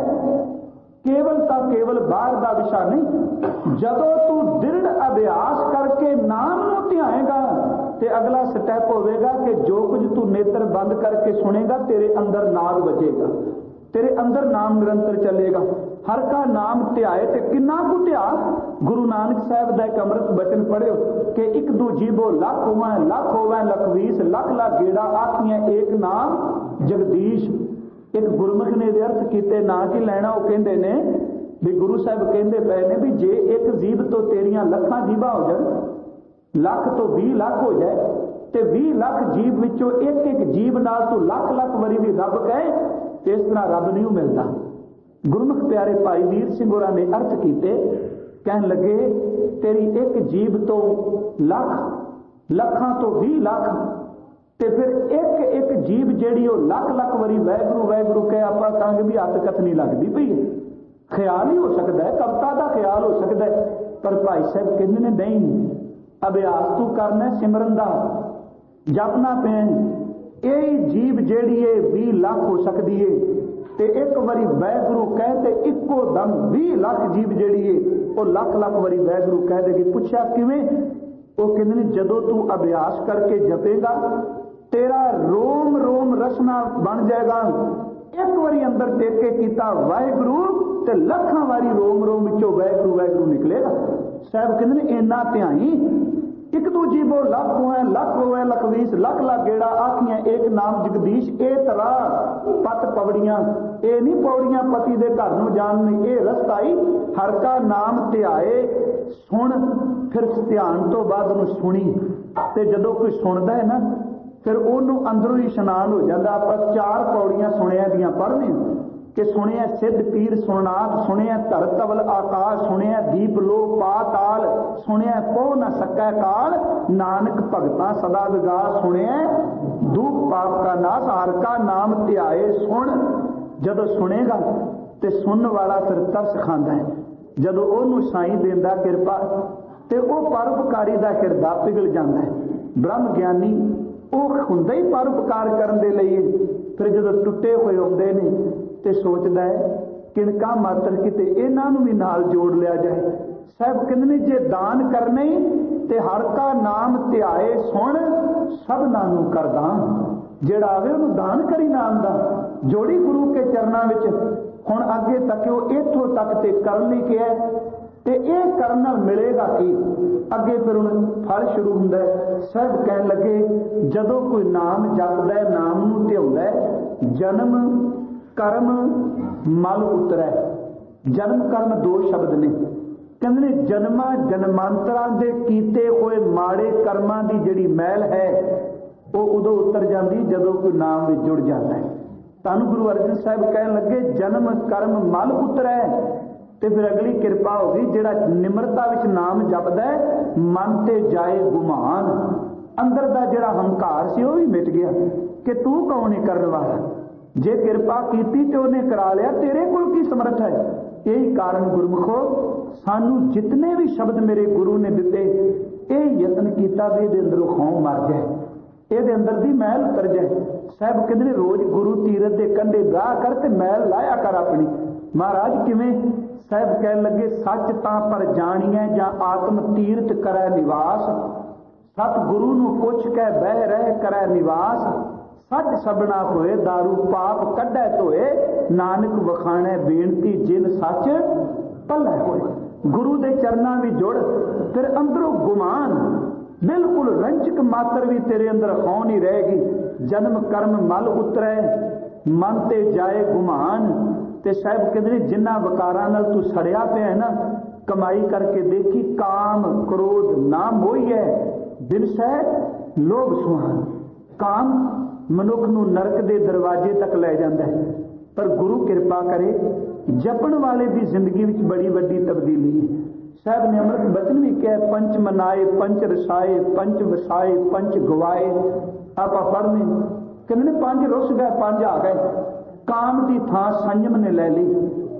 केवल तो केवल बाहर का विषय नहीं। जदों तू दृढ़ अभ्यास करके नाम नूं ध्याएगा ते अगला स्टैप होगा कि जो कुछ तू नेत्र बंद करके सुनेगा तेरे अंदर नाम बजेगा, तेरे अंदर नाम निरंतर चलेगा। हर का नाम ध्याए ते किन्ना कु ध्या। गुरु नानक साहब का एक अमृत बचन पढ़ियो कि एक दू जीबो लख होवे लख 20 लख ला गेड़ा आखियां एक नाम जगदीश। एक गुरमुख ने अर्थ किते ना कि लैना। वो कहते ने भी गुरु साहब कहते पे ने भी जे एक जीभ तो तेरियां लखां जीभा हो जाए, लख तो 20 लाख हो जाए ते 20 लाख जीभ विचों एक एक जीभ नाल तू लख लख वरी भी रब कहे ते इस तरह रब नहीं मिलता। गुरमुख प्यारे भाई वीर सिंह होरां ने अर्थ कीते। कहन लगे तेरी एक जीभ तो लख लखां तो 20 लाख ते फिर एक एक जीभ जेड़ी वो लख लख वरी वैगुरु वैगुरु कहे आपां कहांगे भी हथ कथनी लगदी पई है। ख्याल ही हो सकता है, कविता का ख्याल हो सकता है, पर भाई साहब कहते ने नहीं अभ्यास तू करना सिमरन दा जपना पैन। यही जीभ जेड़ी है 20 लाख हो सकती है ते एक बारी वैगुरु कहते इको दम 20 लाख जीभ जेड़ी है वो लख लख वारी वैगुरु कह देगी। पूछा किवें? वो कहते जदों तू अभ्यास करके जपेगा तेरा रोम रोम रसना बन जाएगा एक बारी अंदर टेक के कीता वाहिगुरु ते लखां वारी रोम रोम विचों वाहिगुरु वाहिगुरु निकलेगा। साहब कहते हैं इन्ना ध्याई एक दूजी बो लख होए लख 20 लख गेड़ा आखियां एक नाम जगदीश ए तरा पत पवड़ियां ए नहीं पौड़ियां पति दे घर नूं जान नहीं ए रस्ता ही हर का नाम ध्याए सुन। फिर ध्यान तो बाद उन्होंने सुनी ते जदों कोई सुनदा है ना फिर उन्होंने अंदरों ही इशनान हो जाता। आप 4 पौड़ियां सुनिया दियां पढ़ने कि सुनिया सिद्ध पीर सुनाथ सुनिया धरतवल आकाश सुनिया दीप लो पाताल सुनिया पो न सकै काल नानक भगतां सदा विगास सुनिया दुख पाप का नाश हर का नाम ध्याए सुन। जदों सुनेगा ते सुनने वाला फिर तरस खांदा है। जदों ओनू साईं देंदा किरपा ते ओ परोपकारी दा हिरदा पिघल जाता है। ब्रह्म ज्ञानी ਉਹ ਹੁੰਦਾ ਹੀ ਪਰਉਪਕਾਰ ਕਰਨ ਦੇ ਲਈ। ਫਿਰ ਜਦੋਂ ਟੁੱਟੇ ਹੋਏ ਆਉਂਦੇ ਨੇ ਤੇ ਸੋਚਦਾ ਹੈ ਕਿਣਕਾ ਮਾਤਰ ਕਿਤੇ ਇਹਨਾਂ ਨੂੰ ਵੀ ਨਾਲ ਜੋੜ ਲਿਆ ਜਾਏ। ਸਾਹਿਬ ਕਹਿੰਦੇ ਨੇ ਜੇ ਦਾਨ ਕਰਨੇ ਤੇ ਹਰ ਕਾ ਨਾਮ ਧਿਆਏ ਸੁਣ ਸਭਨਾਂ ਨੂੰ ਕਰਦਾ। ਜਿਹੜਾ ਆਵੇ ਉਹਨੂੰ ਦਾਨ ਕਰੀ ਨਾਮ ਦਾ ਜੋੜੀ ਗੁਰੂ ਕੇ ਚਰਨਾਂ ਵਿੱਚ। ਹੁਣ ਅੱਗੇ ਤੱਕ ਉਹ ਇੱਥੋਂ ਤੱਕ ਤੇ ਕਰਨ ਲਈ ਕਿਹਾ ਤੇ ਇਹ ਕਰਨ ਨਾਲ ਮਿਲੇਗਾ ਕੀ ਅੱਗੇ ਫਿਰ ਹੁਣ ਫਲ ਸ਼ੁਰੂ ਹੁੰਦਾ ਹੈ। ਸਾਹਿਬ ਕਹਿਣ ਲੱਗੇ ਜਦੋਂ ਕੋਈ ਨਾਮ ਜਪਦਾ ਹੈ ਨਾਮ ਨੂੰ ਧਿਆਉਂਦਾ ਹੈ ਜਨਮ ਕਰਮ ਮਲ ਉਤਰੈ। ਜਨਮ ਕਰਮ 2 ਸ਼ਬਦ ਨੇ। ਕਹਿੰਦੇ ਨੇ ਜਨਮਾਂ ਜਨਮਾਂਤਰਾਂ ਦੇ ਕੀਤੇ ਹੋਏ ਮਾੜੇ ਕਰਮਾਂ ਦੀ ਜਿਹੜੀ ਮੈਲ ਹੈ ਉਹ ਉਦੋਂ ਉਤਰ ਜਾਂਦੀ ਜਦੋਂ ਕੋਈ ਨਾਮ ਵਿੱਚ ਜੁੜ ਜਾਂਦਾ ਹੈ। ਧੰਨ ਗੁਰੂ ਅਰਜਨ ਸਾਹਿਬ ਕਹਿਣ ਲੱਗੇ ਜਨਮ ਕਰਮ ਮਲ ਉਤਰੈ। ਤੇ ਫਿਰ ਅਗਲੀ ਕਿਰਪਾ ਹੋ ਗਈ ਜਿਹੜਾ ਨਿਮਰਤਾ ਵਿੱਚ ਨਾਮ ਜਪਦਾ ਮਨ ਤੇ ਜਾਏ ਗੁਮਾਨ। ਅੰਦਰ ਦਾ ਜਿਹੜਾ ਹੰਕਾਰ ਸੀ ਉਹ ਵੀ ਮਿਟ ਗਿਆ ਕਿ ਤੂੰ ਕੌਣ ਹੈ ਕਰਨ ਵਾਲਾ। ਜੇ ਕਿਰਪਾ ਕੀਤੀ ਤੇ ਉਹਨੇ ਕਰਾ ਲਿਆ ਤੇਰੇ ਕੋਲ ਕੀ ਸਮਰੱਥ ਹੈ। ਇਹੀ ਕਾਰਨ ਗੁਰਮੁਖੋ ਸਾਨੂੰ ਜਿਤਨੇ ਵੀ ਸ਼ਬਦ ਮੇਰੇ ਗੁਰੂ ਨੇ ਦਿੱਤੇ ਇਹ ਯਤਨ ਕੀਤਾ ਵੀ ਇਹਦੇ ਅੰਦਰੋਂ ਖੌਂ ਮਰ ਜਾਏ ਇਹਦੇ ਅੰਦਰ ਦੀ ਮੈਲ ਉਤਰ ਜਾਏ। ਸਾਹਿਬ ਕਹਿੰਦੇ ਨੇ ਰੋਜ਼ ਗੁਰੂ ਤੀਰਥ ਦੇ ਕੰਢੇ ਗਾਹ ਕਰ ਤੇ ਮੈਲ ਲਾਇਆ ਕਰ ਆਪਣੀ। ਮਹਾਰਾਜ ਕਿਵੇਂ? ਸਾਹਿਬ ਕਹਿਣ ਲੱਗੇ ਸੱਚ ਤਾਂ ਪਰ ਜਾਣੀਐ ਜਾਂ ਆਤਮ ਤੀਰਥ ਕਰੈ ਨਿਵਾਸ। ਸਤ ਗੁਰੂ ਨੂੰ ਪੁੱਛ ਕੇ ਬਹਿ ਰਹਿ ਕਰੈ ਨਿਵਾਸ। ਸੱਚ ਸਭਨਾ ਹੋਏ ਦਾਰੂ ਪਾਪ ਕੱਢੈ ਧੋਏ ਨਾਨਕ ਵਖਾਣੈ ਬੇਨਤੀ ਜਿਨ ਸੱਚ ਭੱਲੈ ਹੋਏ। ਗੁਰੂ ਦੇ ਚਰਨਾਂ ਵਿੱਚ ਜੁੜ ਫਿਰ ਅੰਦਰੋਂ ਗੁਮਾਨ ਬਿਲਕੁਲ ਰੰਜਕ ਮਾਤਰ ਵੀ ਤੇਰੇ ਅੰਦਰ ਖੌ ਨਹੀਂ ਰਹੇਗੀ। ਜਨਮ ਕਰਮ ਮਲ ਉਤਰੈ ਮਨ ਤੇ ਜਾਏ ਗੁਮਾਨ। ਤੇ ਸਾਹਿਬ ਕਹਿੰਦੇ ਨੇ ਜਿੰਨਾ ਵਕਾਰਾਂ ਨਾਲ ਤੂੰ ਸੜਿਆ ਪਿਆ ਨਾ ਕਮਾਈ ਕਰਕੇ ਦੇਖੀ ਕਾਮ ਕ੍ਰੋਧ ਨਾ ਮੋਹੀਐ ਬਿਨਸੈ ਲੋਭ ਸੁਹਾਨ। ਕਾਮ ਮਨੁੱਖ ਨੂੰ ਨਰਕ ਦੇ ਦਰਵਾਜ਼ੇ ਤੱਕ ਲੈ ਜਾਂਦਾ ਹੈ ਪਰ ਗੁਰੂ ਕਿਰਪਾ ਕਰੇ ਜਪਣ ਵਾਲੇ ਦੀ ਜ਼ਿੰਦਗੀ ਵਿੱਚ ਬੜੀ ਵੱਡੀ ਤਬਦੀਲੀ ਹੈ। ਸਾਹਿਬ ਨੇ ਅੰਮ੍ਰਿਤ ਬਚਨ ਵੀ ਕਿਹਾ ਪੰਚ ਮਨਾਏ ਪੰਚ ਰਸਾਏ ਪੰਚ ਵਸਾਏ ਪੰਚ ਗਵਾਏ। ਆਪਾਂ ਪੜ੍ਹਨੇ ਕਹਿੰਦੇ ਨੇ 5 ਰੁੱਸ ਗਏ 5 ਆ ਗਏ। ਕਾਮ ਦੀ ਥਾਂ ਸੰਜਮ ਨੇ ਲੈ ਲਈ।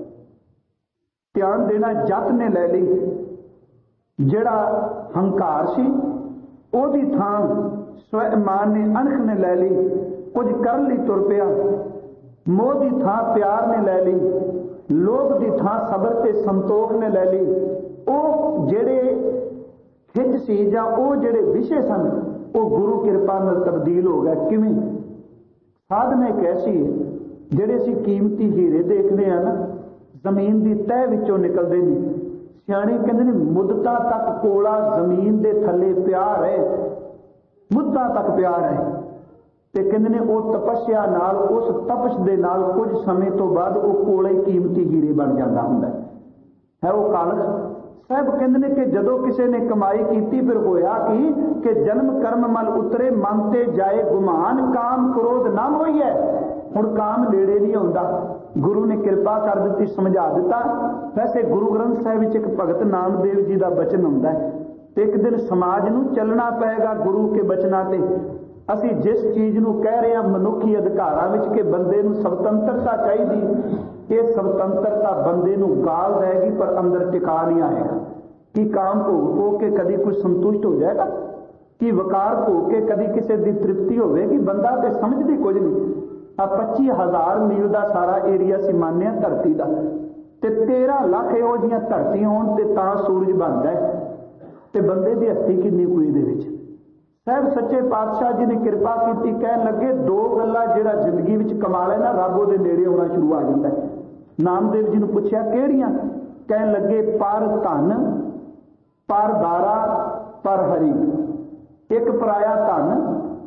ਧਿਆਨ ਦੇਣਾ ਜਤ ਨੇ ਲੈ ਲਈ। ਜਿਹੜਾ ਹੰਕਾਰ ਸੀ ਉਹਦੀ ਥਾਂ ਸਵੈਮਾਨ ਨੇ ਅਣਖ ਨੇ ਲੈ ਲਈ। ਕੁਝ ਕਰਨ ਲਈ ਤੁਰ ਪਿਆ। ਮੋਹ ਦੀ ਥਾਂ ਪਿਆਰ ਨੇ ਲੈ ਲਈ। ਲੋਭ ਦੀ ਥਾਂ ਸਬਰ ਤੇ ਸੰਤੋਖ ਨੇ ਲੈ ਲਈ। ਉਹ ਜਿਹੜੇ ਖਿੱਚ ਸੀ ਜਾਂ ਉਹ ਜਿਹੜੇ ਵਿਸ਼ੇ ਸਨ ਉਹ ਗੁਰੂ ਕਿਰਪਾ ਨਾਲ ਤਬਦੀਲ ਹੋ ਗਏ। ਕਿਵੇਂ? ਸਾਧਨਾ ਇੱਕ ਐਸੀ ਹੈ ਜਿਹੜੇ ਅਸੀਂ ਕੀਮਤੀ ਹੀਰੇ ਦੇਖਦੇ ਆ ਨਾ ਜ਼ਮੀਨ ਦੀ ਤਹਿ ਵਿੱਚੋਂ ਨਿਕਲਦੇ ਨੇ। ਸਿਆਣੇ ਕਹਿੰਦੇ ਨੇ ਮੁੱਦਤਾਂ ਤੱਕ ਕੋਲਾ ਜ਼ਮੀਨ ਦੇ ਥੱਲੇ ਪਿਆ ਰਹੇ ਮੁੱਦਤਾਂ ਤੱਕ ਪਿਆ ਰਹੇ। ਤੇ ਕਹਿੰਦੇ ਨੇ ਉਹ ਤਪੱਸਿਆ ਨਾਲ ਉਸ ਤਪਸ਼ ਦੇ ਨਾਲ ਕੁਝ ਸਮੇਂ ਤੋਂ ਬਾਅਦ ਉਹ ਕੋਲਾ ਹੀ ਕੀਮਤੀ ਹੀਰੇ ਬਣ ਜਾਂਦਾ ਹੁੰਦਾ ਹੈ ਉਹ ਕਾਲਖ। ਸਾਹਿਬ ਕਹਿੰਦੇ ਨੇ ਕਿ ਜਦੋਂ ਕਿਸੇ ਨੇ ਕਮਾਈ ਕੀਤੀ ਫਿਰ ਹੋਇਆ ਕਿ ਜਨਮ ਕਰਮ ਮਲ ਉਤਰੇ ਮਨ ਤੇ ਜਾਏ ਗੁਮਾਨ। ਕਾਮ ਕ੍ਰੋਧ ਨਾ ਹੋਈਐ। ਹੁਣ ਕਾਮ ਨੇੜੇ ਨਹੀਂ ਆਉਂਦਾ। ਗੁਰੂ ਨੇ ਕਿਰਪਾ ਕਰ ਦਿੱਤੀ ਸਮਝਾ ਦਿੱਤਾ। ਵੈਸੇ ਗੁਰੂ ਗ੍ਰੰਥ ਸਾਹਿਬ ਵਿੱਚ ਇੱਕ ਭਗਤ ਨਾਮਦੇਵ ਜੀ ਦਾ ਬਚਨ ਹੁੰਦਾ ਹੈ ਤੇ ਇੱਕ ਦਿਨ ਸਮਾਜ ਨੂੰ ਚੱਲਣਾ ਪਏਗਾ ਗੁਰੂ ਕੇ ਬਚਨਾਂ ਤੇ। ਅਸੀਂ ਜਿਸ ਚੀਜ਼ ਨੂੰ ਕਹਿ ਰਹੇ ਹਾਂ ਮਨੁੱਖੀ ਅਧਿਕਾਰਾਂ ਵਿੱਚ ਕਿ ਬੰਦੇ ਨੂੰ ਸੁਤੰਤਰਤਾ ਚਾਹੀਦੀ ਇਹ ਸੁਤੰਤਰਤਾ ਬੰਦੇ ਨੂੰ ਗਾਲ ਦੇਗੀ ਪਰ ਅੰਦਰ ਟਿਕਾ ਨਹੀਂ ਆਏਗਾ। ਕਿ ਕਾਮ ਭੋਗ ਕੇ ਕਦੀ ਕੋਈ ਸੰਤੁਸ਼ਟ ਹੋ ਜਾਏਗਾ? ਕਿ ਵਕਾਰ ਭੋਗ ਕੇ ਕਦੀ ਕਿਸੇ ਦੀ ਤ੍ਰਿਪਤੀ ਹੋਵੇਗੀ? ਬੰਦਾ ਤੇ ਸਮਝਦੀ ਕੁਝ ਨਹੀਂ। ਆ 25,000 ਮੀਲ ਦਾ ਸਾਰਾ ਏਰੀਆ ਸੀ ਮੰਨਿਆ ਧਰਤੀ ਦਾ ਤੇ 13 ਲੱਖ ਇਹੋ ਜਿਹੀਆਂ ਧਰਤੀਆਂ ਹੋਣ ਤੇ ਤਾਂ ਸੂਰਜ ਬਣਦਾ ਹੈ ਤੇ ਬੰਦੇ ਦੀ ਹਸਤੀ ਕਿੰਨੀ ਕੋਈ ਇਹਦੇ ਵਿੱਚ। ਸਾਹਿਬ ਸੱਚੇ ਪਾਤਸ਼ਾਹ जी ने किरपा की, कहन लगे दो गल्लां जिहड़ा जिंदगी विच कमा ले ना रब उहदे नेड़े आउणा शुरू आ जांदा है। नामदेव जी नूं पुछया किहड़ियां? कहन लगे पर धन, पर दारा, पर हरी। एक पराया धन,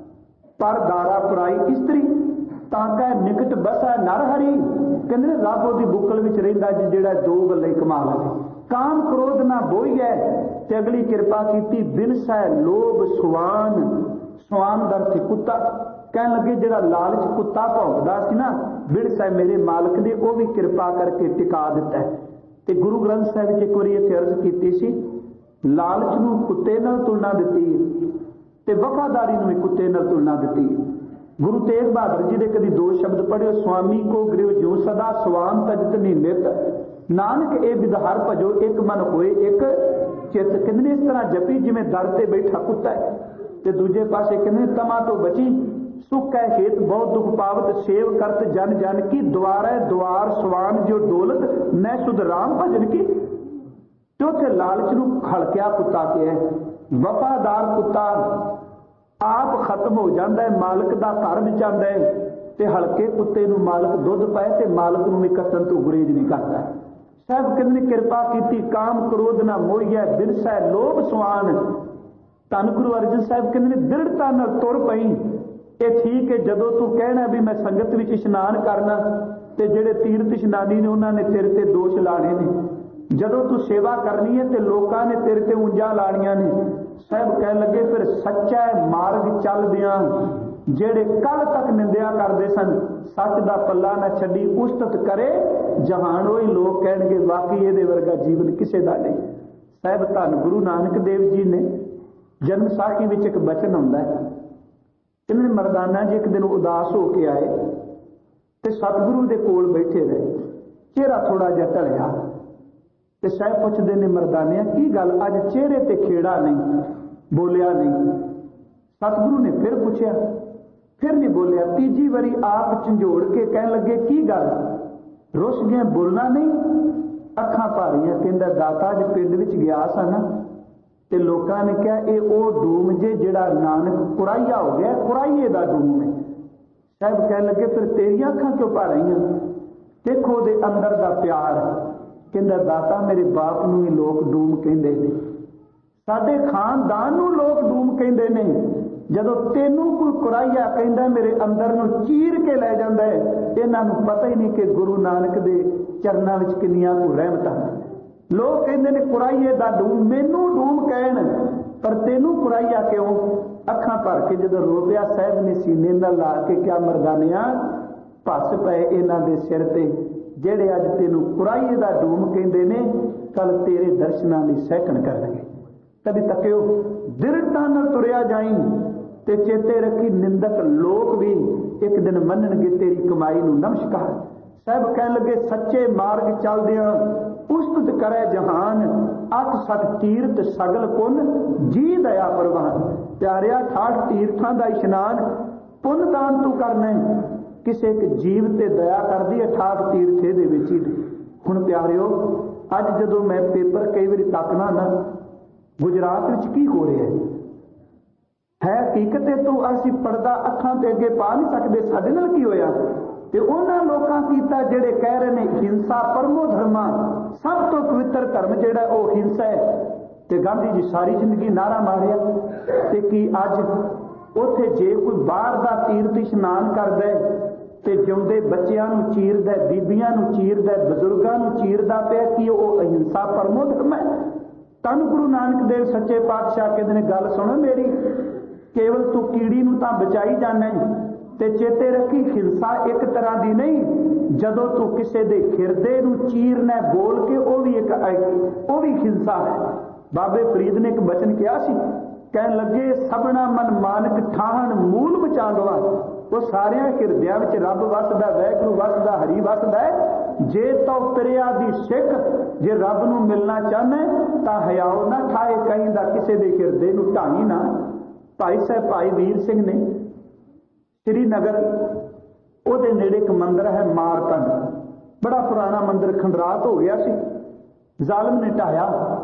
पर दारा पराई इस्तरी, तां कह निकट बसै नर हरी। कहंदे रब उहदी बुकल विच रहिंदा जी जिहड़ा दो गल्लां ही कमा लवे। काम क्रोध ना बोई है ते अगली किरपा की बिनसै लोभ सुवान। सुवान दा अर्थ कुत्ता। कहन लगे जिहड़ा लालच कुत्ता भौंकदा सी ना बिनसै मेरे मालक ने वो भी किरपा करके टिका दिता है। ते गुरु ग्रंथ साहिब एक बार इह अर्ज कीती सी, लालच नूं कुत्ते नाल तुलना दित्ती ते वफादारी नूं कुत्ते नाल तुलना दित्ती। गुरु तेग बहादुर जी ने कभी दो शब्द पढ़ियो, स्वामी को गृह जो सदा स्वाम तजत नी नित, नानक ए विदहार भजो एक मन होए एक चित। कहंदे इस तरह जपी जिवें दर ते बैठा कुत्ता है। ते दूजे पासे कहंदे तमा तो बची सुख है हेत बहुत दुख पावत, सेव करत जन जन की, द्वारै द्वार स्वान जो डोलत मैं सुध राम भजन की। तो उत्थे लालच नूं खड़किया कुत्ता किया, वफादार कुत्ता आप खत्म हो जाता है, मालक का घर बचाता है। ते हल्के कुत्ते नूं मालक दुध पाए ते मालक नूं भी कट्टण तो गुरेज नहीं करता। साहब कहंदे किरपा की, काम क्रोध ना मोहिए बिरसै लोभ सुआन। धन गुरु अर्जन साहब कहंदे दृढ़ता नाल तुर पई। ये ठीक है जदों तू कहना भी मैं संगत विच इशनान करना ते जिहड़े तीर्थ इशनानी ने उन्होंने तेरे ते दोष लाने ने, जदों तू सेवा करनी है तो लोगों ने तेरे ते ऊंजा लानियां ने। साहब कह लगे फिर सच्चा मार्ग चलदियां जेड़े कल तक निंदिया करते सन, सच दा पल्ला ना छड्डी उस्तत करे जहान। वही लोग कहणगे वाकई ये वर्गा जीवन किसे दा नहीं। साहब धन गुरु नानक देव जी ने जन्म साखी विच एक बचन आउंदा है, इन्हें मरदाना जी एक दिन उदास होके आए ते सतगुरु दे कोल बैठे रहे, चेहरा थोड़ा जिहा ढलिया ते साहब पुछदे ने मरदानिया की गल अज चेहरे ते खेड़ा नहीं, बोलिया नहीं। सतगुरु ने फिर पूछया, फिर नहीं बोलिया। तीजी बारी आप झंझोड़ के कहन लगे की गल रुस गए, बोलना नहीं, अखां भारियां। कहंदा दाता अज पिंड विच गया सा ना ते लोकां ने कहा ये ओ डूम जे जिहड़ा नानक कुराइया हो गया, कुराइये दा डूम है। साहब कहन लगे फिर तेरियां अखां क्यों भर रहीआं? देखो उहदे अंदर दा प्यार। कहंदा दाता मेरे बाप नूं ही लोग डूम कहंदे ने, साडे खानदान नूं लोग डूम कहंदे ने। जदों तैनूं कोई कुराइया कहंदा मेरे अंदर नूं चीर के लै जांदा है, इन्हां नूं पता ही नहीं कि गुरु नानक दे चरनां विच किन्नियां को रहमतां। लोग कहंदे ने कुराइये दा डूम, मैनूं डूम कहण पर तैनूं कुराइया क्यों? अखां भर के जदों रो पिया साहब ने सीने नाल ला के क्या मरदानिया भस पए इन्हां दे सिर ते जेड़े अज तैनूं कुराइये दा डूम कहंदे ने, कल तेरे दर्शनां दी सैकण करनगे। कभी तकियो दृढ़ता नाल तुरिया जाई ते चेते रखी निंदक लोग भी एक दिन मन्नणगे तेरी कमाई नूं नमस्कार। साहब कहन लगे सच्चे मार्ग चलदियां उस्तत करे जहान, अठ सठ तीर्थ सगल पुन जी दया प्रवान। प्यारिया 68 तीर्थां दा इशनान पुन दान तू करना है, किसी एक जीव ते दया कर दी 68 तीर्थ इहदे विच ही। हुण प्यारिओ अज जदों मैं पेपर कई वारी तकना ना गुजरात विच की हो रहा है हकीकत है, तो असीं पर्दा अखां ते अगे पा नहीं सकते। साडे नाल की होया ते उन्हां लोकां कीता जेड़े कह रहे ने हिंसा परमो धर्मा, सब तो पवित्र धर्म जेड़ा वो हिंसा है। ते गांधी जी सारी जिंदगी नारा मारिया ते की अज उत्थे जे कोई बाहर दा तीर्थ इशनान करदा है ते जिउंदे बच्चिआं नूं चीरदा है, बीबियां नूं चीरदा है, बजुर्गां नूं चीरदा पिया, की वो अहिंसा परमो धर्म है? धन गुरु नानक देव सच्चे पातशाह कहते हैं गल सुन मेरी, केवल तू कीड़ी नूं तां बचाई जाना है ते चेते रखी हिंसा एक तरह की नहीं। जदों तू किसी दे हिरदे नूं चीरना बोल के वो भी हिंसा है। बाबे फरीद ने एक बचन किया सी, कहन लगे सबना मन मानक ठाहन मूल बचांगवा। वो सारे हिरदियां विच रब वसदा, वैगुरू वसदा, हरी वसदा है। जे तो तरिया दी सिख जे रब नूं मिलना चाहना तां हयाओ ना ठाए कहीं दा किसी दे हिरदे नूं ढाई ना। भाई साहब भाई वीर सिंह ने श्रीनगर ਉਹਦੇ नेड़े एक मंदिर है मारकंड, बड़ा पुराना मंदिर खंडरात हो गया सी, जालिम ने ढाया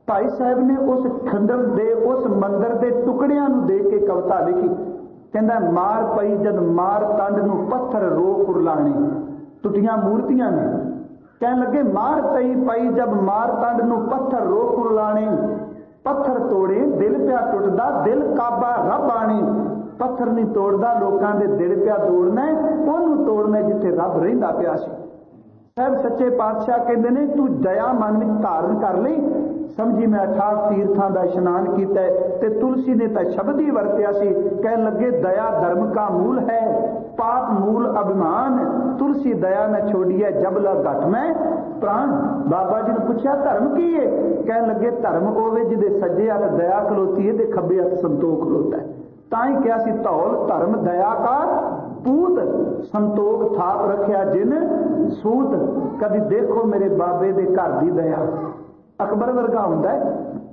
भाई साहब ने उस खंडर दे उस मंदिर के टुकड़ियां नूं देख के कविता लिखी। कहंदा मार पई जद मार तंड नूं पत्थर रो कुरलाने, टुटियां मूर्तियां ने। कहन लगे मार पई जब मार तंड नूं पत्थर रो कुरलाने, पत्थर तोड़े दिल पिया टुटदा दिल काबा रब आने। पत्थर नहीं तोड़दा लोकां दे दिल पिया तोड़ना, ओनू तोड़ना जिथे रब रहिंदा पिया सी। साहब सच्चे पातशाह कहते ने तू दया मन में धारण कर ली। समझी मैं 18 तीर्थां का इशनान किया ते तुलसी ने तो शब्द ही वरत्या सी। कहन लगे दया धर्म का मूल है, पाप मूल अभिमान, तुलसी दया न छोड़ी है जब लग घट में प्राण। बाबा जी ने पूछा धर्म की है? कहन लगे धर्म होवे जिदे सज्जे हथ दया खलोती है ते खब्बे हथ संतोख खलोता है। ताई क्या सी धौल धर्म दया का पूत, संतोख थाप रखिया जिन सूत। कभी देखो मेरे बाबे दे घर दी दया, अकबर वर्गा हुंदा है,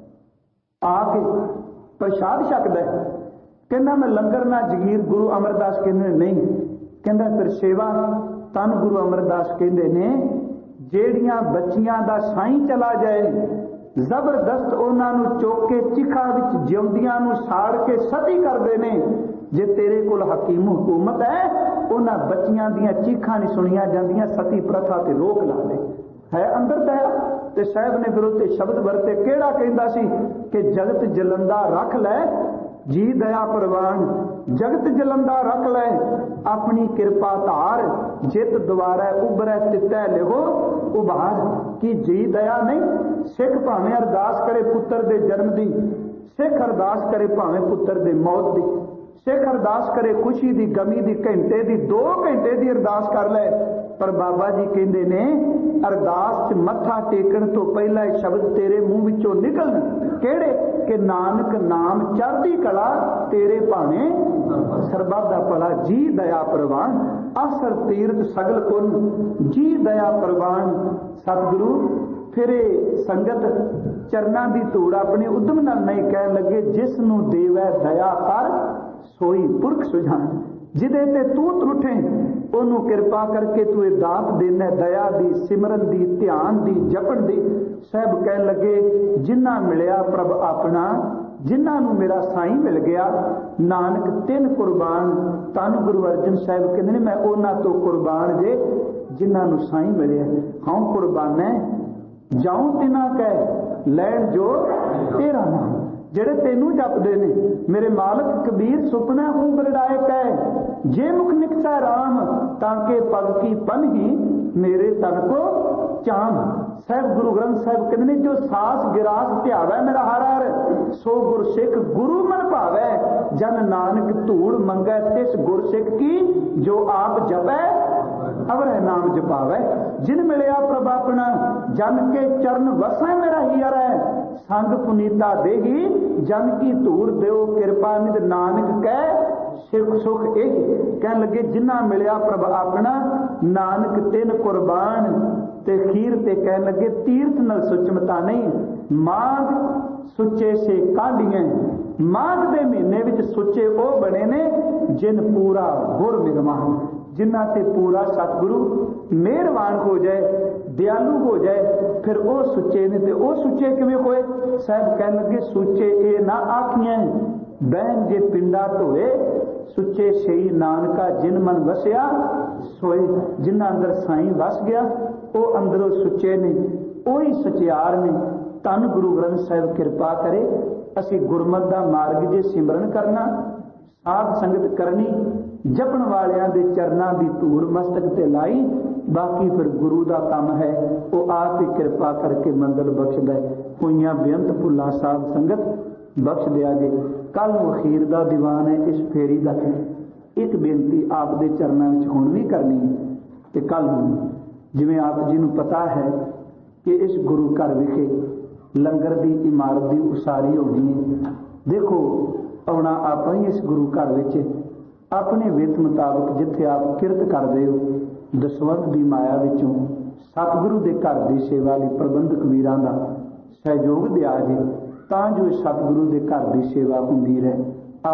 आके प्रसाद छकदा है। कहना मैं लंगर ना जगीर, गुरु अमरदास कहंदे नहीं, कहंदा फिर सेवा। तन गुरु अमरदास कहंदे ने जेड़ियां बच्चियां दा साईं चला जाए जबरदस्त उन्हां नूं चुक के चिखा विच जिउंदियां नूं साड़ के सती करदे ने। जे तेरे कोल हकीम हुकूमत है उन्हां बच्चियां दियां चीखां नहीं सुनिया जांदियां, सती प्रथा ते रोक ला दे। है अंदर दया। ते साहब ने फिर उत्ते शब्द वरते, केड़ा कहंदा सी कि जगत जलंदा रख लै जी दया प्रवान, जगत जलंदा रख लै अपनी कृपा धार, जित द्वारा उभरै तितै लिहो उभार। की जी दया नहीं? सिख भावें अरदास करे पुत्र दे जन्म दी, सिख अरदास करे भावें पुत्र दे मौत दी, सिख अरदास करे खुशी दी गमी दी, घंटे दी 2 घंटे दी अरदास कर ले। पर बाबा जी कहंदे ने अरदास च मत्था टेकण तो पहला शब्द तेरे मुंह विचों निकलन, केड़े? कि नानक नाम चढ़दी कला तेरे भाने सरबत दा भला, जी दया प्रवान। आसर तीर्थ सगल पुन जी दया प्रवान। सतगुरु फिरे संगत चरना दी धूड़ अपने उद्यम नाल नहीं, कहन लगे जिस नूं देवै दया कर सोई पुरख सुझान। जिदे ते तू त्रुठे ओनू कृपा करके तू दात देना, दया दी, सिमरन दी, ध्यान दी, जपण दी। साहब कहन लगे जिन्ना मिलिया प्रभ अपना, जिन्ना नू मेरा साईं मिल गया नानक तिन कुर्बान। तन गुरु अर्जन साहब कहते ने मैं उन्हां तो कुर्बान जे जिन्ना नू साईं मिलिया। हाँ कुर्बान है जाऊं तिना कह लैण जो तेरा नाम, जेड़े तेनू जपदे ने। मेरे मालक कबीर सुपना हूं बरड़ाए कै, जे मुख निकसा राम ताके पग की पन ही मेरे तन को चाम। साहब गुरु ग्रंथ साहब कहते ने जो सास गिरास ध्यावै मेरा हर हर, सो गुर सिख गुरु मन भावै। जन नानक धूड़ मंगै तिस गुर सिख की, जो आप जपै अवर नाम जपावै। जिन मिलिया प्रभ अपना जन के चरण वसै मेरा हियर है, संग पुनीता देगी जन की धूड़ देओ कृपा निध नानक कह सिख सुख एक। कहन लगे जिन्ना मिलिया प्रभ अपना नानक तिन कुर्बान। ते खीर ते कहन लगे तीर्थ नल सुचमता नहीं, माघ सुचे से काढ़िए। माघ दे महीने विच सुचे ओ बने ने जिन पूरा गुर विद्वान, जिन्ना ते पूरा सतगुरु मेहरबान हो जाए, दयालु हो जाए, फिर वो सुचे ने। ते वो सुचे किवें होए? साहब कहन लगे सुचे ये ना आखिए बहन जे पिंडा धोए, सुचे सही नानका जिन मन वसिया सोए। जिन्ना अंदर साईं वस गया वो अंदरों सुचे ने, वही सचियार ने। धन गुरु ग्रंथ साहिब कृपा करे असी गुरमत दा मार्ग जे सिमरन करना, साध संगत करनी, जपण वालियां दे चरनां दी धूड़ मस्तक ते लाई। बाकी फिर गुरु दा काम है, वो आप ही कृपा करके मंगल बख्शदा है। होइयां बेअंत भुल्लां साध संगत बख्श दिया जे। कल नूं अखीर दा दीवान है इस फेरी दा। एक बेनती आप दे चरनां विच हुण भी करनी है कि कल नूं जिवें आप जी नूं पता है कि इस गुरु घर विखे लंगर दी इमारत दी उसारी होनी है। देखो आउणा आप ही इस गुरु घर विच अपने वित मुताबिक जिथे आप किरत करदे हो दसवंध दी माया विचों सतगुरु दे घर दी सेवा लई प्रबंधक वीरां दा सहयोग दिया जे, तां जो सतगुरु दे घर दी सेवा हुंदी रहे।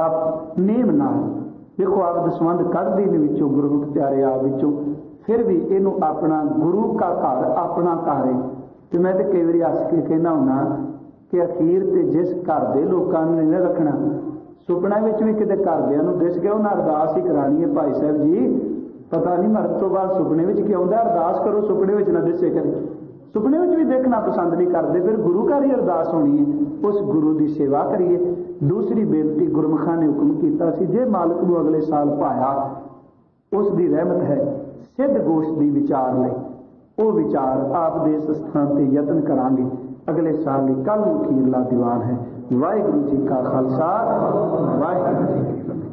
आप नेम नाल देखो आप दसवंध कढ़दी ने विचों गुरमुख प्यारे आप विचों, फिर भी इनू अपना गुरु का घर अपना घर है। तो मैं तो कई बार हस के कहना हुन्ना कि अखीर ते जिस घर दे लोकां नूं नहीं रखना, सुपने विच भी किते घरदिआं नूं दिस गया उन्हें अरदास ही करानी है, भाई साहब जी पता नहीं मरद तो बाद सुपने विच की आउंदा, अरदास करो सुपने विच ना दिसे करे। सुपने विच भी देखना पसंद नहीं करते, फिर गुरु घर ही अरदास होनी है, उस गुरु की सेवा करिए। दूसरी बेनती गुरमुखां ने हुक्म किया सी, जे मालिक नूं अगले साल पाया उसकी रहमत है सिद्ध गोष्ठ की विचार ले, वो विचार आप दे इस स्थान से यत्न करांगे अगले साल ही। कल अखीरला दीवान है। वाहिगुरू जी का खालसा, वाहिगुरू जी की फतेह।